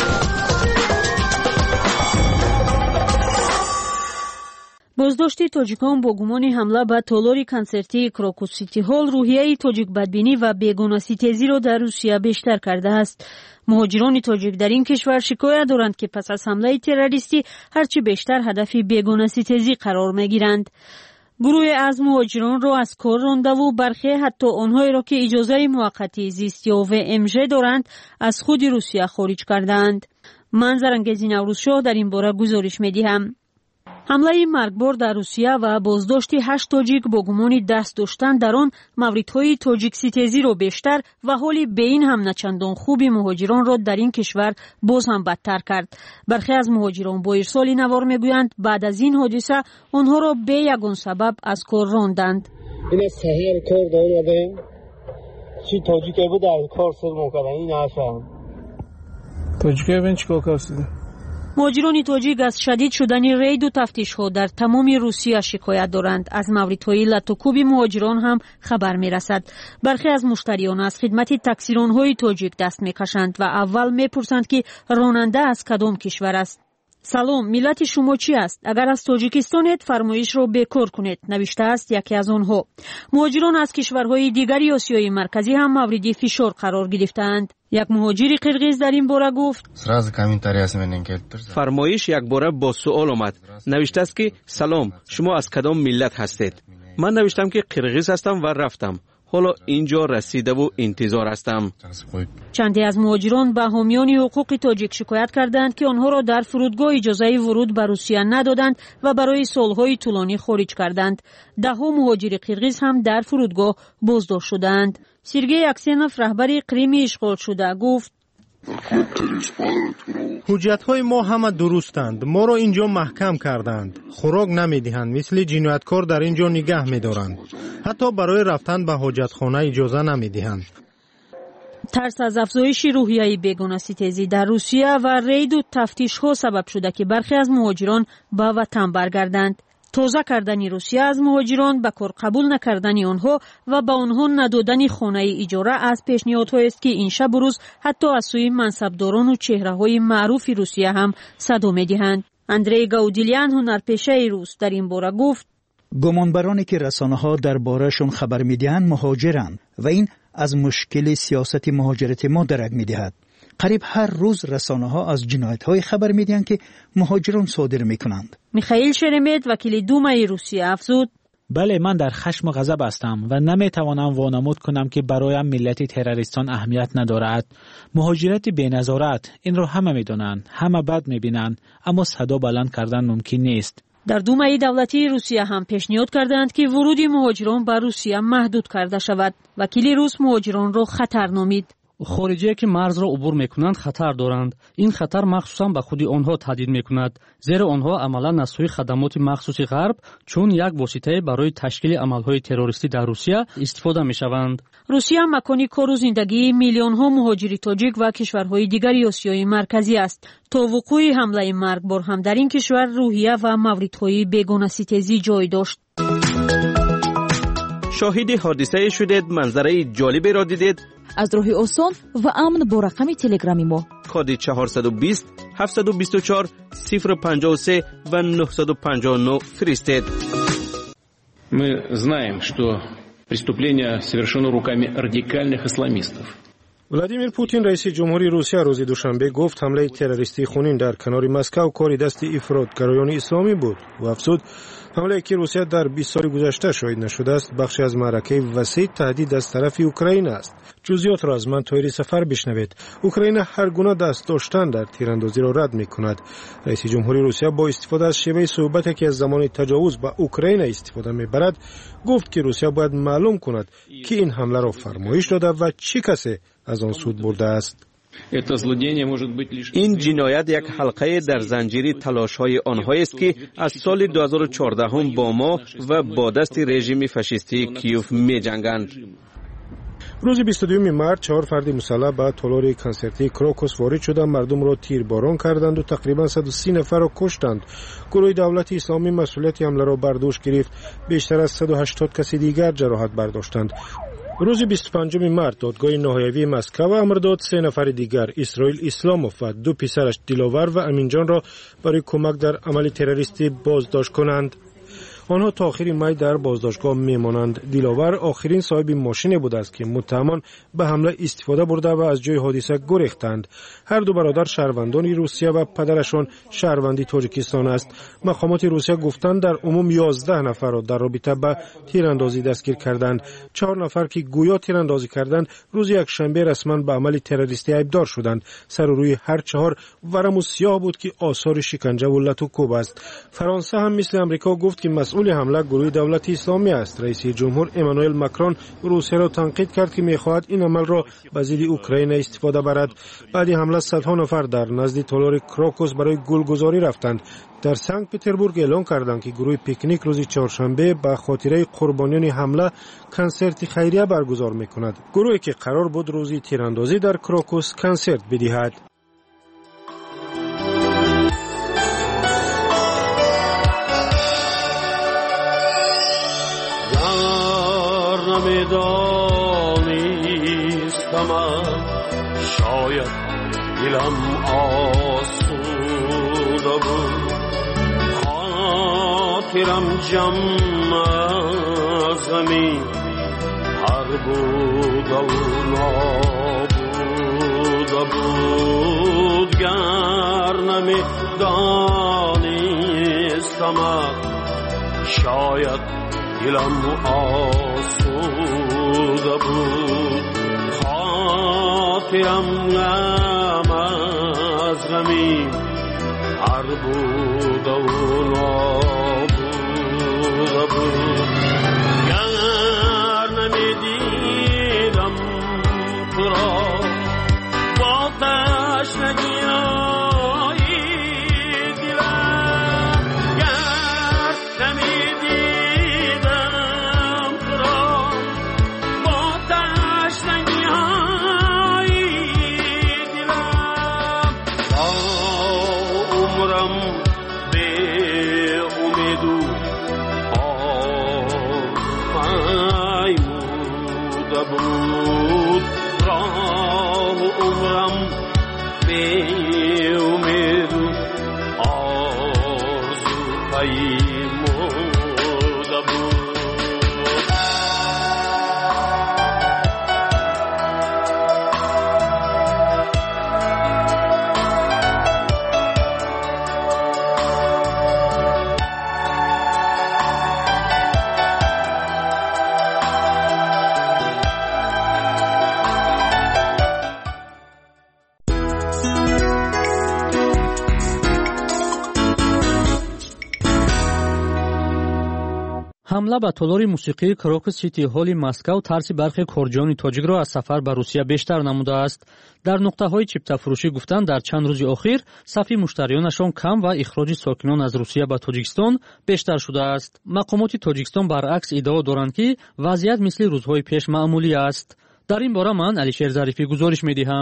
боздошти тоҷикон бо гумони ҳамла ба толори консертии Крокус Сити Ҳол рӯҳияи тоҷикбадбинӣ ва бегонаситезиро дар Русия бештар кардааст. муҳоҷирони тоҷик дар ин кишвар шикоят доранд ки пас аз ҳамлаи террористӣ ҳарчи бештар ҳадафи бегонаситезӣ қарор мегиранд. гурӯҳе аз муҳоҷиронро аз кор рондаву бархе ҳатто онҳоеро ки иҷозаи муваққати зистё ВМЖ доранд аз худи Русия хориҷ кардаанд. ман Зарангези Наврӯзшоҳ дар ин бора гузориш медиҳам. ҳамлаи маргбор дар Русия ва боздошти 8 тоҷик бо гумони даст доштан дар он мавридҳои тоҷикситезиро бештар ва ҳоли бе ин ҳам начандон хуби муҳоҷиронро дар ин кишвар боз ҳам бадтар кард. бархе аз муҳоҷирон бо ирсоли навор мегӯянд баъд аз ин ҳодиса онҳоро бе ягон сабаб аз кор ронданд. ин саҳар кор додем чи тоҷике буда кор сир мекардем ин ашам тоҷике бин чикор кардем. муҳоҷирони тоҷик аз шадид шудани рейду тафтишҳо дар тамоми Русия шикоят доранд. аз мавридҳои латукуби муҳоҷирон ҳам хабар мерасад. бархе аз муштариён аз хидмати таксиронҳои тоҷик даст мекашанд ва аввал мепурсанд ки ронанда аз кадом кишвар аст. салом, миллати шумо чӣ аст? агар аз тоҷикистонед фармоишро бекор кунед, навиштааст яке аз онҳо. муҳоҷирон аз кишварҳои дигари осиёи марказӣ ҳам мавриди фишор қарор гирифтаанд. як муҳоҷири қирғиз дар ин бора гуфт: фармоиш якбора бо суол омад. навиштааст ки салом, шумо аз кадом миллат ҳастед? ман навиштам ки қирғиз ҳастам ва рафтам. ҳоло инҷо расидаву интизор ҳастам. чанде аз муҳоҷирон ба ҳомиёни ҳуқуқи тоҷик шикоят карданд ки онҳоро дар фурудгоҳ иҷозаи вуруд ба Русия надоданд ва барои солҳои тӯлонӣ хориҷ карданд. даҳҳо муҳоҷири қирғиз ҳам дар фурудгоҳ боздошт шуданд. Сергей Аксенов, раҳбари Қрими ишғолшуда, гуфт: ҳуҷҷатҳои мо ҳама дурустанд. моро инҷо маҳкам карданд. хӯрок намедиҳанд, мисли ҷинояткор дар инҷо нигаҳ медоранд. ҳатто барои рафтан ба ҳоҷатхона иҷоза намедиҳанд. тарс аз афзоиши рӯҳияи бегонаситезӣ дар Русия ва рейду тафтишҳо сабаб шуда ки бархе аз муҳоҷирон ба ватан баргарданд. тоза кардани Русия аз муҳоҷирон, ба кор қабул накардани онҳо ва ба онҳо надодани хонаи иҷора аз пешниҳодҳоест ки ин шабу рӯз ҳатто аз сӯи мансабдорону чеҳраҳои маъруфи Русия ҳам садо медиҳанд. Андрей Гаудилян, ҳунарпешаи рус, дар ин бора гуфт: гумонбароне ки расонаҳо дар борашон хабар медиҳанд муҳоҷиранд ва ин аз мушкили сиёсати муҳоҷирати мо дарак медиҳад. қариб ҳар рӯз расонаҳо аз ҷиноятҳои хабар медиҳанд ки муҳоҷирон содир мекунанд. михаил Шеремет, вакили Думаи Русия, афзуд: бале, ман дар хашму ғазаб ҳастам ва наметавонам вонамуд кунам ки бароям миллати террористон аҳамият надорад. муҳоҷирати беназорат, инро ҳама медонанд, ҳама бад мебинанд, аммо садо баланд кардан мумкин нест. дар Думаи давлатии Русия ҳам пешниҳод карданд ки вуруди муҳоҷирон ба Русия маҳдуд карда шавад. вакили рус муҳоҷиронро хатар номид. хориҷие ки марзро убур мекунанд хатар доранд. ин хатар махсусан ба худи онҳо таҳдид мекунад, зеро онҳо амалан аз сӯи хадамоти махсуси ғарб чун як воситае барои ташкили амалҳои террористӣ дар Русия истифода мешаванд. Русия макони кору зиндагии миллионҳо муҳоҷири тоҷик ва кишварҳои дигари осиёи марказӣ аст. то вуқӯи ҳамлаи маргбор ҳам дар ин кишвар рӯҳия ва мавридҳои бегонаситезӣ ҷой дошт. шоҳиди ҳодисае шудед, манзараи ҷолиберо дидед? аз роҳи осон ва амн бо рақами телеграми мо коди 420 724 053 ва 959 фиристед. Мы знаем, что преступление совершено руками радикальных исламистов. ولادیمیر پوتین رئیس جمهوری روسیه روز دوشنبه گفت حمله تروریستی خونین در کنار مسکو کاری دست افراطگرایان اسلامی بود و افزود حمله که روسیه در 20 سال گذشته شاهد نشده است بخشی از معرکه وسیع تهدید از طرف اوکراین است. جزئیات را از من طاهری سفر بشنوید. اوکراین هر گونه دست داشتن در تیراندازی را رد می‌کند. رئیس جمهوری روسیه با استفاده از شیوه صحبتی که از زمان تجاوز به اوکراین استفاده می‌برد گفت که روسیه باید معلوم کند که این حمله را فرمایش داده و چه کسی از آن سود برده است. این جنایت یک حلقه در زنجیره تلاش‌های آنهایی است که از سال 2014 با ما و با دست رژیم فاشیستی کیوف می‌جنگند. روز 22 مارس 4 فرد مسلح به تالار کنسرتی کروکوس وارد شدند، مردم را تیرباران کردند و تقریبا 130 نفر را کشتند. گروه دولت اسلامی مسئولیت حمله را بر دوش گرفت. بیشتر از 180 کسی دیگر جراحت برداشتند. روز 25 مارس دادگاه نهایی مسکو امر داد 3 نفر دیگر اسرائیل اسلاموف و 2 پسرش دیلوار و امینجان را برای کمک در عمل تروریستی بازداشت کنند. آنها تا آخر می در بازداشتگاه میمانند. دیلوار آخرین صاحب ماشین بود است که متهمان به حمله استفاده برده و از جای حادثه گریختند. هر دو برادر شهروندان روسیه و پدرشان شهروندی تاجیکستان است. مقامات روسیه گفتند در عموم 11 نفر را در رابطه با تیراندازی دستگیر کردند. 4 نفر که گویا تیراندازی کردند روز یکشنبه رسما به عمل تروریستی ایبدار شدند. سر و روی هر 4 ورم و سیاه بود که آثار شکنجه و لط و کوب است. فرانسه هم مثل امریکا گفت که مسئول حمله گروه دولت اسلامی است. رئیس جمهور امانوئل ماکرون روسیه را تنقید کرد که می‌خواهد این عمل را به ضد اوکراین استفاده برد. بعد حمله صدها نفر در نزد تالار کروکوس برای گلگزاری رفتند. در سنت پترزبورگ اعلام کردند که گروه پیکنیک روز چهارشنبه به خاطره قربانیان حمله کنسرت خیریه برگزار می‌کند. گروهی که قرار بود روز تیراندازی در کروکوس کنسرت بدهد. نمیدانستم شاید دلم آسوده بود، خاطرم جمع از غمی هر بود و نابوده بود. گر نمیدانستم شاید دلم آسوده بود، خاطرم غم از غمی هر بود و نابوده بود. گر نمیدیدم تو را با تشنگی حمله به تالار موسیقی کروکوس سیتی هال مسکو ترس برخی کارجویان تاجیک را از سفر به روسیه بیشتر نموده است. در نقطه‌های چیپتا فروشی گفتند در چند روز اخیر صف مشتریانشان کم و اخراج ساکنان از روسیه به تاجیکستان بیشتر شده است. مقامات تاجیکستان برعکس ادعا دارند که وضعیت مثل روزهای پیش معمولی است. در این باره من علیشیر ظریفی گزارش می‌دهم.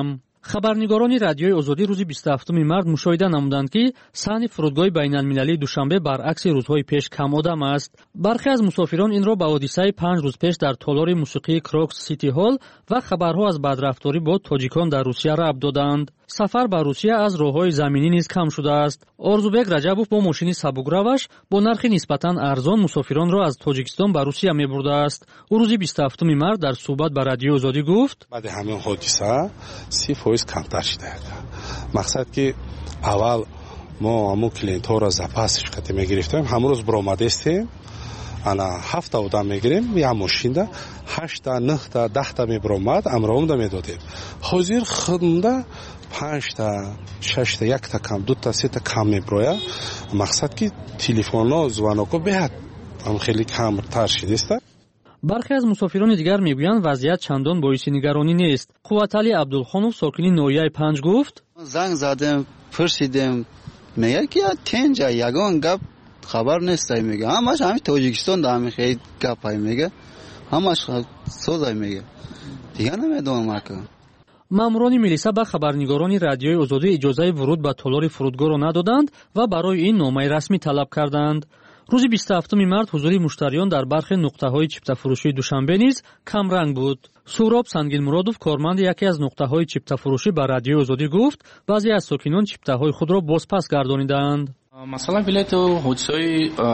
хабарнигорони радиои озодӣ рӯзи 27 март мушоҳида намуданд, ки саҳни фурудгоҳи байналмилалии Душанбе баръакси рӯзҳои пеш камодам аст. Бархе аз мусофирон инро ба ҳодисаи 5 рӯз пеш дар толори мусиқии Крокус Сити Ҳол ва хабарҳо аз бадрафторӣ бо тоҷикон дар Русия рабт доданд. сафар ба Русия аз роҳҳои заминӣ низ кам шудааст. Орзубек Раҷабов бо мошини сабукраваш бо нархи нисбатан арзон мусофиронро аз Тоҷикистон ба Русия мебурдааст. ӯ рӯзи 27 март дар суҳбат ба радиои Озодӣ гуфт: баъди ҳамин ҳодиса 30% камтар шуда. мақсад ки аввал мо ҳамун клиентҳоро запаси шикати мегирифтем, ҳамун рӯз биромадестем, ана 7 одам мегирем, я мошинда 8 9 10 мебиромад, амроҳумда медодем. ҳозир хунда 5 6 1 кам 2 3 кам меброя. мақсад ки телефонҳо звоноко беҳад ам хеле камтар шудааст. бархе аз мусофирони дигар мегӯянд вазъият чандон боиси нигаронӣ нест. қувватали Абдулхонов сокини ноҳияи 5 гуфт: занг задем, пурсидем, мегӯяд ки тенҷа ягон гап хабар нест, мега ҳамаш ҳами Тоҷикистон да ҳами хеле гапай мега ҳамаш созай мега дига намедонам ака. маъмурони милиса ба хабарнигорони радиои Озодӣ иҷозаи вуруд ба толори фурудгоҳро надоданд ва барои ин номаи расмӣ талаб карданд. рӯзи 27 март ҳузури муштариён дар бархе нуқтаҳои чиптафурӯшии Душанбе низ камранг буд. Суҳроб Сангинмуродов, корманди яке аз нуқтаҳои чиптафурӯшӣ ба радиои Озодӣ гуфт: баъзе аз сокинон чиптаҳои худро бозпас гардонидаанд. масъала билети ҳодисаи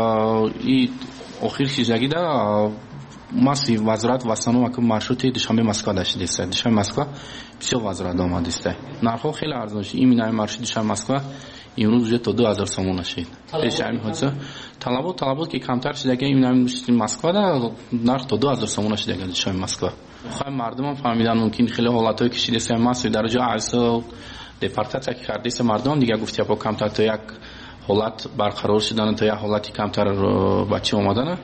охир шижагида маси вазорат вастану аку маршрути Душанбе Москва дашидест. Душанбе Москва бисёр вазорат омадест. нархҳо хеле арзон шуд. ин маршрут Душанбе Москва имрӯз уже то 2000 сомон шуд. пеши ҳамин ҳодиса талабот ки камтар шудаги ин Москва да нарх то 2000 сомон шудаги Душанбе Москва. خواهیم مردم فهمیدن ممکن خیلی حالتایی کشیده است ماست در جا عرضه دپارتاcja که کردیست مردم دیگه گفتی با کمتر تا یک حالت برقرار شدن تا یک حالتی کمتر بچه اومدن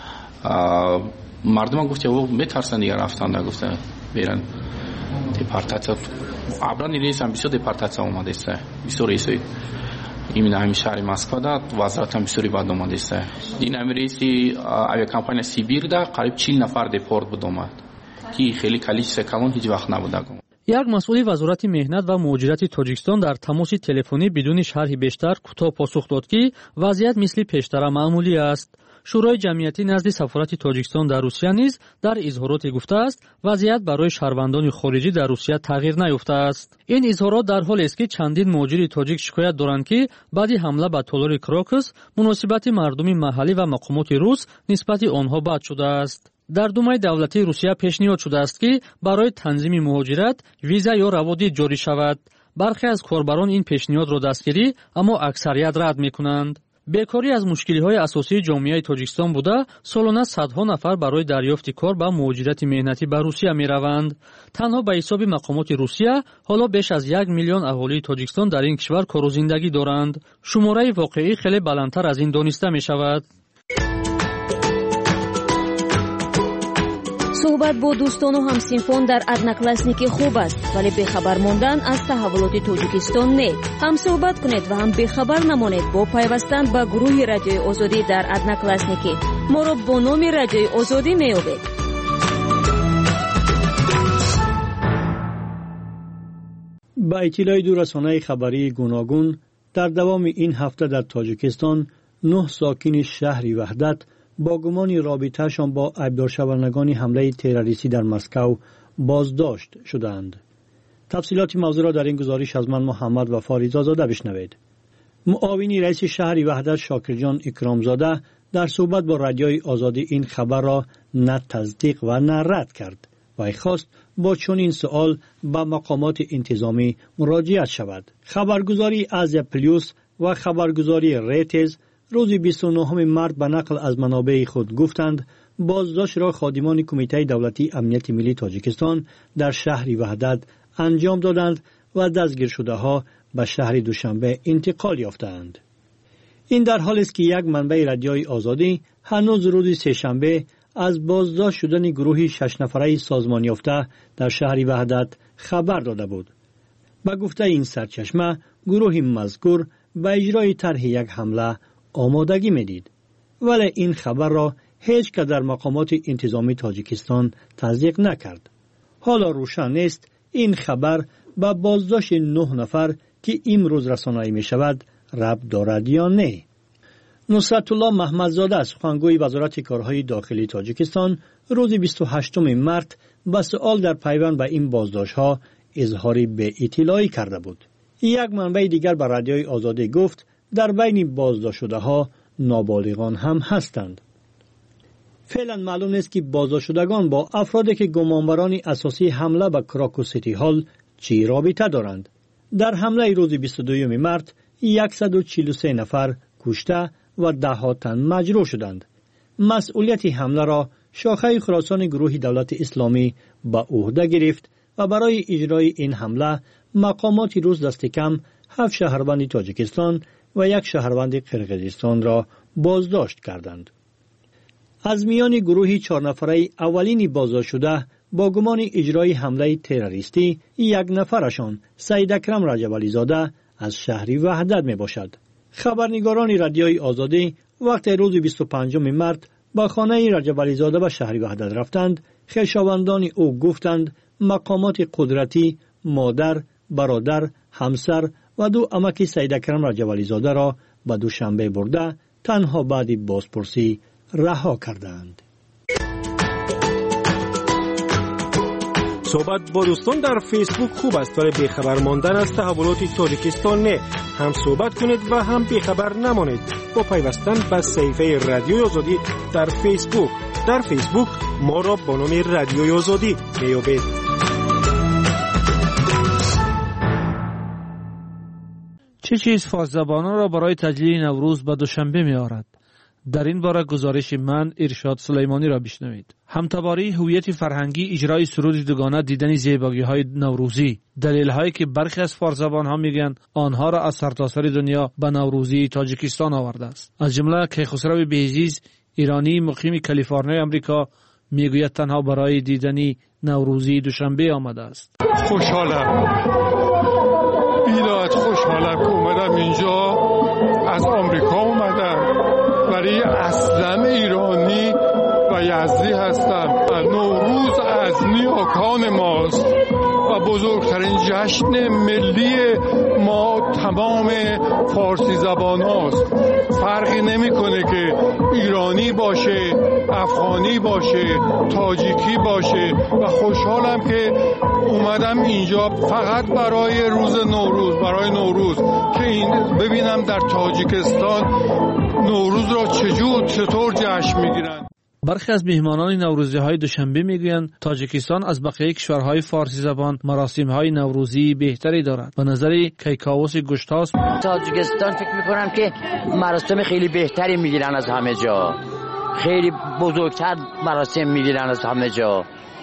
مردم گفتی او میترسن دیگه رفتن گفتن بیرن دپارتاcja عبران نیستن بسیار دپارتاcja اومده است بسیار ایسوی این همین شهر مسکو دا وزارت هم بسیاری بعد اومده است این همین رئیسی авиакомпания سیبیر دا قریب 40 نفر دپورت بود اومد که خیلی کلیش کلان هیچ وقت نبوده. як масъули вазорати меҳнат ва муҳоҷирати Тоҷикистон дар тамоси телефонӣ бидуни шарҳи бештар кӯтоҳ посух дод, ки вазъият мисли пештара маъмулӣ аст. шӯрои ҷамъиятӣ назди сафорати Тоҷикистон дар Русия низ дар изҳороте гуфтааст, вазъият барои шаҳрвандони хориҷӣ дар Русия тағйир наёфтааст. ин изҳорот дар ҳолест, ки чандин муҳоҷири тоҷик шикоят доранд, ки баъди ҳамла ба толори Крокус муносибати мардуми маҳаллӣ ва мақомоти рус нисбати онҳо бад шудааст. дар думаи давлатии Русия пешниҳод шудааст, ки барои танзими муҳоҷират виза ё раводид ҷорӣ шавад. бархе аз корбарон ин пешниҳодро дастгирӣ, аммо аксарият рад мекунанд. бекорӣ аз мушкилиҳои асосии ҷомеаи Тоҷикистон буда, солона садҳо нафар барои дарёфти кор ба муҳоҷирати меҳнатӣ ба Русия мераванд. танҳо ба ҳисоби мақомоти Русия ҳоло беш аз 1 миллион аҳолии Тоҷикистон дар ин кишвар кору зиндагӣ доранд. шумораи воқеӣ хеле баландтар аз ин дониста мешавад. суҳбат бо дӯстону ҳамсинфон дар одноклассники хуб аст, вале бехабар мондан аз таҳаввулоти Тоҷикистон не. ҳам суҳбат кунед ва ҳам бехабар намонед бо пайвастан ба гурӯҳи радиои Озодӣ дар одноклассники. моро бо номи радиои Озодӣ меёбед. ба иттилои ду расонаи хабарии гуногун, дар давоми ин ҳафта дар Тоҷикистон 9 сокини шаҳри Ваҳдат با گمان رابطه‌شان با ایبدارشوندگان حمله تروریستی در مسکو بازداشت شدند. تفصیلات موضوع را در این گزارش از من محمد وفا رضازاده بشنوید. معاون رئیس شهر وحدت شاکرجان اکرامزاده در صحبت با رادیوی آزادی این خبر را نه تصدیق و نه رد کرد و خواست با چنین سوال به مقامات انتظامی مراجعه شود. خبرگزاری آزیا پلیوس و خبرگزاری ریتز روز 29 مارت به نقل از منابع خود گفتند بازداشت را خادمان کمیته دولتی امنیت ملی تاجیکستان در شهر وحدت انجام دادند و دستگیر شده ها به شهر دوشنبه انتقال یافتند. این در حالی است که یک منبع رادیوی آزادی هنوز روز سه‌شنبه از بازداشت شدن گروهی 6 نفره سازمان یافته در شهر وحدت خبر داده بود. به گفته این سرچشمه گروه مذکور به اجرای طرح یک حمله آمادگی میدید، ولی این خبر را هیچ که در مقامات انتظامی تاجیکستان تصدیق نکرد. حالا روشن است این خبر به بازداشت 9 نفر که امروز رسانه‌ای می شود ربط دارد یا نه. نصرت الله محمدزاده سخنگوی وزارت کارهای داخلی تاجیکستان روز 28 مارس به سؤال در پیوند به این بازداشت‌ها اظهار به اطلاعی کرده بود. یک منبع دیگر به رادیوی آزادی گفت در بین بازداشت شده‌ها نابالغان هم هستند. فعلا معلوم نیست که بازداشت شدگان با افرادی که گمانبران اساسی حمله به کراکوس سیتی هال چی رابطه دارند. در حمله روز 22 مارس 143 نفر کشته و 10 تن مجروح شدند. مسئولیت حمله را شاخه خراسان گروه دولت اسلامی به عهده گرفت و برای اجرای این حمله مقامات روز دست کم 7 شهروند تاجیکستان و 1 شهروند قرقیزستان را بازداشت کردند. از میان گروه 4 نفره اولین بازداشت شده با گمان اجرای حمله تروریستی 1 نفرشان سید اکرم رجب علی زاده از شهر وحدت می باشد. خبرنگاران رادیوی آزادی وقت روز 25 مارس با خانه رجب علی زاده به شهر وحدت رفتند. خویشاوندان او گفتند مقامات قدرتی مادر، برادر، همسر و 2 عمک سید اکرم رجب علی زاده را به دوشنبه برده تنها بعد بازپرسی رها کردند. صحبت با دوستان در فیسبوک خوب است ولی بیخبر ماندن از تحولات تاجیکستان نه. هم صحبت کنید و هم بیخبر نمانید با پیوستن به صفحه رادیوی آزادی در فیسبوک. در فیسبوک ما را با نام رادیوی آزادی میابید. چه چیز فارس‌زبانان را برای تجلیل نوروز به دوشنبه می آورد؟ در این باره گزارش من ارشاد سلیمانی را بشنوید. همتباری هویت فرهنگی، اجرای سرود دوگانه، دیدن زیبایی‌های نوروزی، دلیل‌هایی که برخی از فارس‌زبان‌ها میگن آنها را از سرتاسر دنیا به نوروزی تاجیکستان آورده است. از جمله کیخسرو بهزیز ایرانی مقیم کالیفرنیا آمریکا میگوید تنها برای دیدن نوروزی دوشنبه آمده است. خوشحالم، بی‌نهایت خوشحالم که اومدم اینجا. از آمریکا اومدم ولی اصلا ایرانی و یزدی هستم. نوروز از نیاکان ماست و بزرگترین جشن ملی ما تمام فارسی زبان هاست. فرقی نمیکنه که ایرانی باشه، افغانی باشه، تاجیکی باشه و خوشحالم که اومدم اینجا فقط برای روز نوروز، برای نوروز که این ببینم در تاجیکستان نوروز را چطور جشن میگیرن. برخی از میهمانان نوروزی‌های دوشنبه میگویند تاجیکستان از بقیه کشورهای فارسی زبان مراسم‌های نوروزی بهتری دارد. به نظر کیکاووس گشتاس تاجیکستان فکر می‌کنم که مراسم خیلی بهتری میگیرن از همه جا، خیلی بزرگتر مراسم میگیرن از همه جا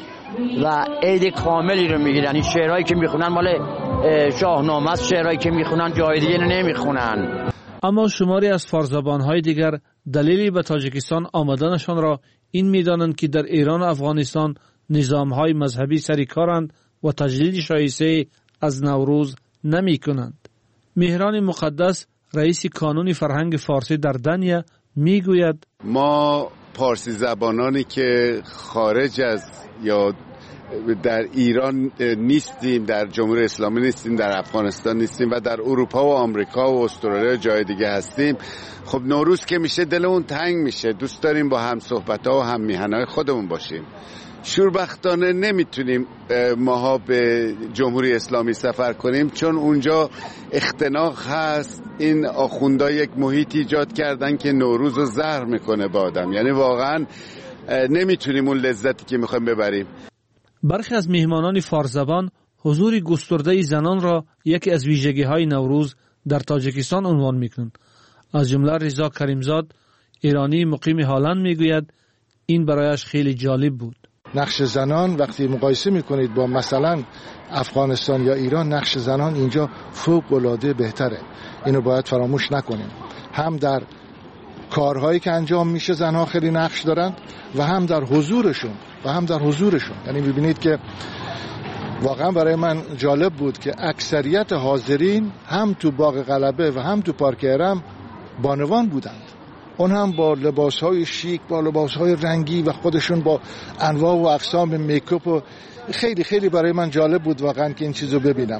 و عید کاملی رو میگیرن. این شعرهایی که میخونن مال شاهنامه است، شعرهایی که میخونن جای دیگه نمیخونن. اما شماری از فارس‌زبان‌های دیگر دلیلی به تاجیکستان آمدنشان را این می‌دانند که در ایران و افغانستان نظام‌های مذهبی سرکارند و تجلیل شایسته از نوروز نمی‌کنند. مهران مقدس رئیس کانون فرهنگ فارسی در دنیا می‌گوید ما فارسی زبانانی که خارج از یا در ایران نیستیم، در جمهوری اسلامی نیستیم، در افغانستان نیستیم و در اروپا و آمریکا و استرالیا جای دیگه هستیم، خب نوروز که میشه دلمون تنگ میشه. دوست داریم با هم صحبت‌ها و هم میهن‌های خودمون باشیم. شوربختانه نمیتونیم ماها به جمهوری اسلامی سفر کنیم چون اونجا اختناق هست. این آخوندا یک محیط ایجاد کردن که نوروز رو زهر میکنه با آدم، یعنی واقعا نمیتونیم اون لذتی که میخوایم ببریم. برخی از میهمانان فارس‌زبان حضور گسترده زنان را یکی از ویژگی‌های نوروز در تاجیکستان عنوان می‌کنند. از جمله رضا کریمزاد ایرانی مقیم هلند میگوید این برایش خیلی جالب بود. نقش زنان وقتی مقایسه میکنید با مثلا افغانستان یا ایران، نقش زنان اینجا فوق‌العاده بهتره. اینو باید فراموش نکنیم. هم در کارهایی که انجام میشه زنها خیلی نقش دارند و هم در حضورشون یعنی میبینید که واقعا برای من جالب بود که اکثریت حاضرین هم تو باغ غلبه و هم تو پارک ارم بانوان بودند. اون هم با لباس‌های شیک، با لباس‌های رنگی و خودشون با انواع و اقسام میکاپ و خیلی خیلی برای من جالب بود واقعا که این چیزو ببینم.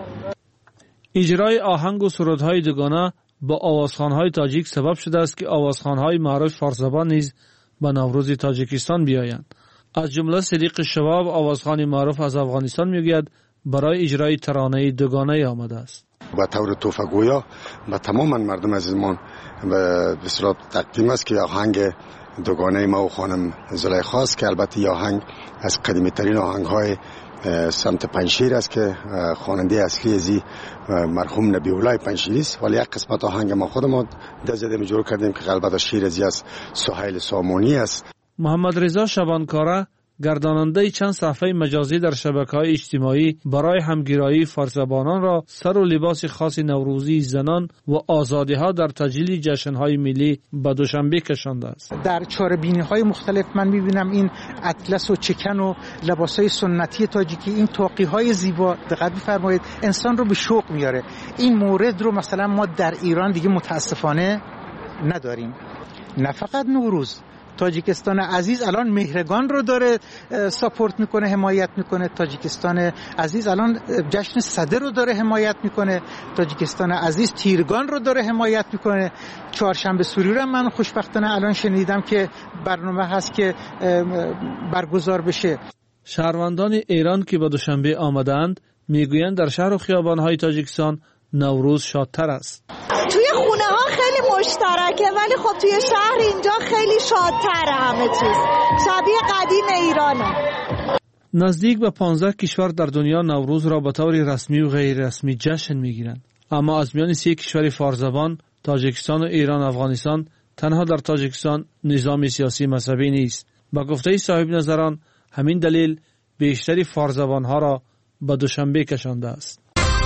اجرای آهنگ و سرودهای دوگانه با آوازخوان‌های تاجیک سبب شده است که آوازخوان‌های معروف فارس‌زبان نیز به نوروز تاجیکستان بیایند. از جمله صدیق شواب آوازخوان معروف از افغانستان میگوید برای اجرای ترانه دوگانه آمده است. به طور توفه‌گویا به تمام مردم عزیزمان به اصطلاح تقدیم است که آهنگ دوگانه ما و خانم زلیخا است که البته این آهنگ از قدیمی ترین آهنگ های سمت پنشیر است که خواننده اصلی ازی مرحوم نبی الله پنشیری است، ولی یک قسمت آهنگ ما خودمون دزدیم جور کردیم که البته شعر ازی از سهیل سامونی است. محمد رضا شبانکاره گرداننده چند صفحه مجازی در شبکه‌های اجتماعی برای همگرایی فارس‌زبانان را سر و لباس خاص نوروزی زنان و آزادی‌ها در تجلیل جشن‌های ملی به دوشنبه کشانده است. در چاره‌بینی‌های مختلف من می‌بینم این اطلس و چکن و لباس‌های سنتی تاجیکی، این توقی‌های زیبا، دقت بفرمایید، انسان رو به شوق میاره. این مورد رو مثلا ما در ایران دیگه متاسفانه نداریم. نه فقط نوروز، تاجیکستان عزیز الان مهرگان رو داره ساپورت میکنه، حمایت میکنه. تاجیکستان عزیز الان جشن صدر رو داره حمایت میکنه. تاجیکستان عزیز تیرگان رو داره حمایت میکنه. چهارشنبه سوری رو من خوشبختانه الان شنیدم که برنامه هست که برگزار بشه. شهروندان ایران که به دوشنبه آمدند میگویند در شهر و خیابان‌های تاجیکستان نوروز شادتر است. توی خونه ها خیلی مشترکه ولی خب توی شهر اینجا خیلی شادتره، همه چیز شبیه قدیم ایرانه. نزدیک به 15 کشور در دنیا نوروز را به طور رسمی و غیر رسمی جشن میگیرند، اما از میان 3 کشور فارس‌زبان تاجیکستان و ایران افغانستان تنها در تاجیکستان نظام سیاسی مذهبی نیست. با گفته صاحب نظران همین دلیل بیشتری فارس‌زبان‌ها را به دوشنبه کشانده است.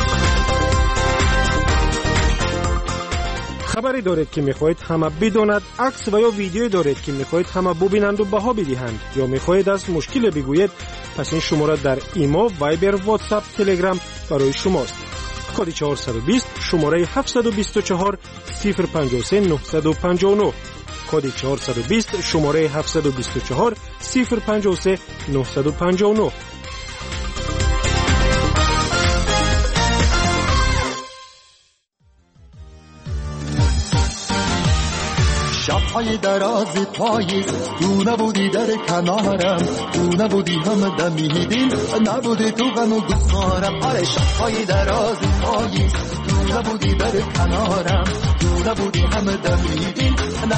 خبری دارید که میخواهید همه بداند، عکس و یا ویدیویی دارید که میخواهید همه ببینند و بها بدهند، یا میخواهید از مشکل بگویید، پس این شماره در ایمو، وایبر، واتساپ، تلگرام برای شماست. کد 420 شماره 724 053 959. کد 420 شماره 724 053 959. شب‌های دراز پاییز تو نبودی در کنارم، تو نبودی هم دمیدین، نبودی تو غم و گسارم. آره شب‌های دراز پاییز تو نبودی در کنارم، تو نبودی هم دمیدین.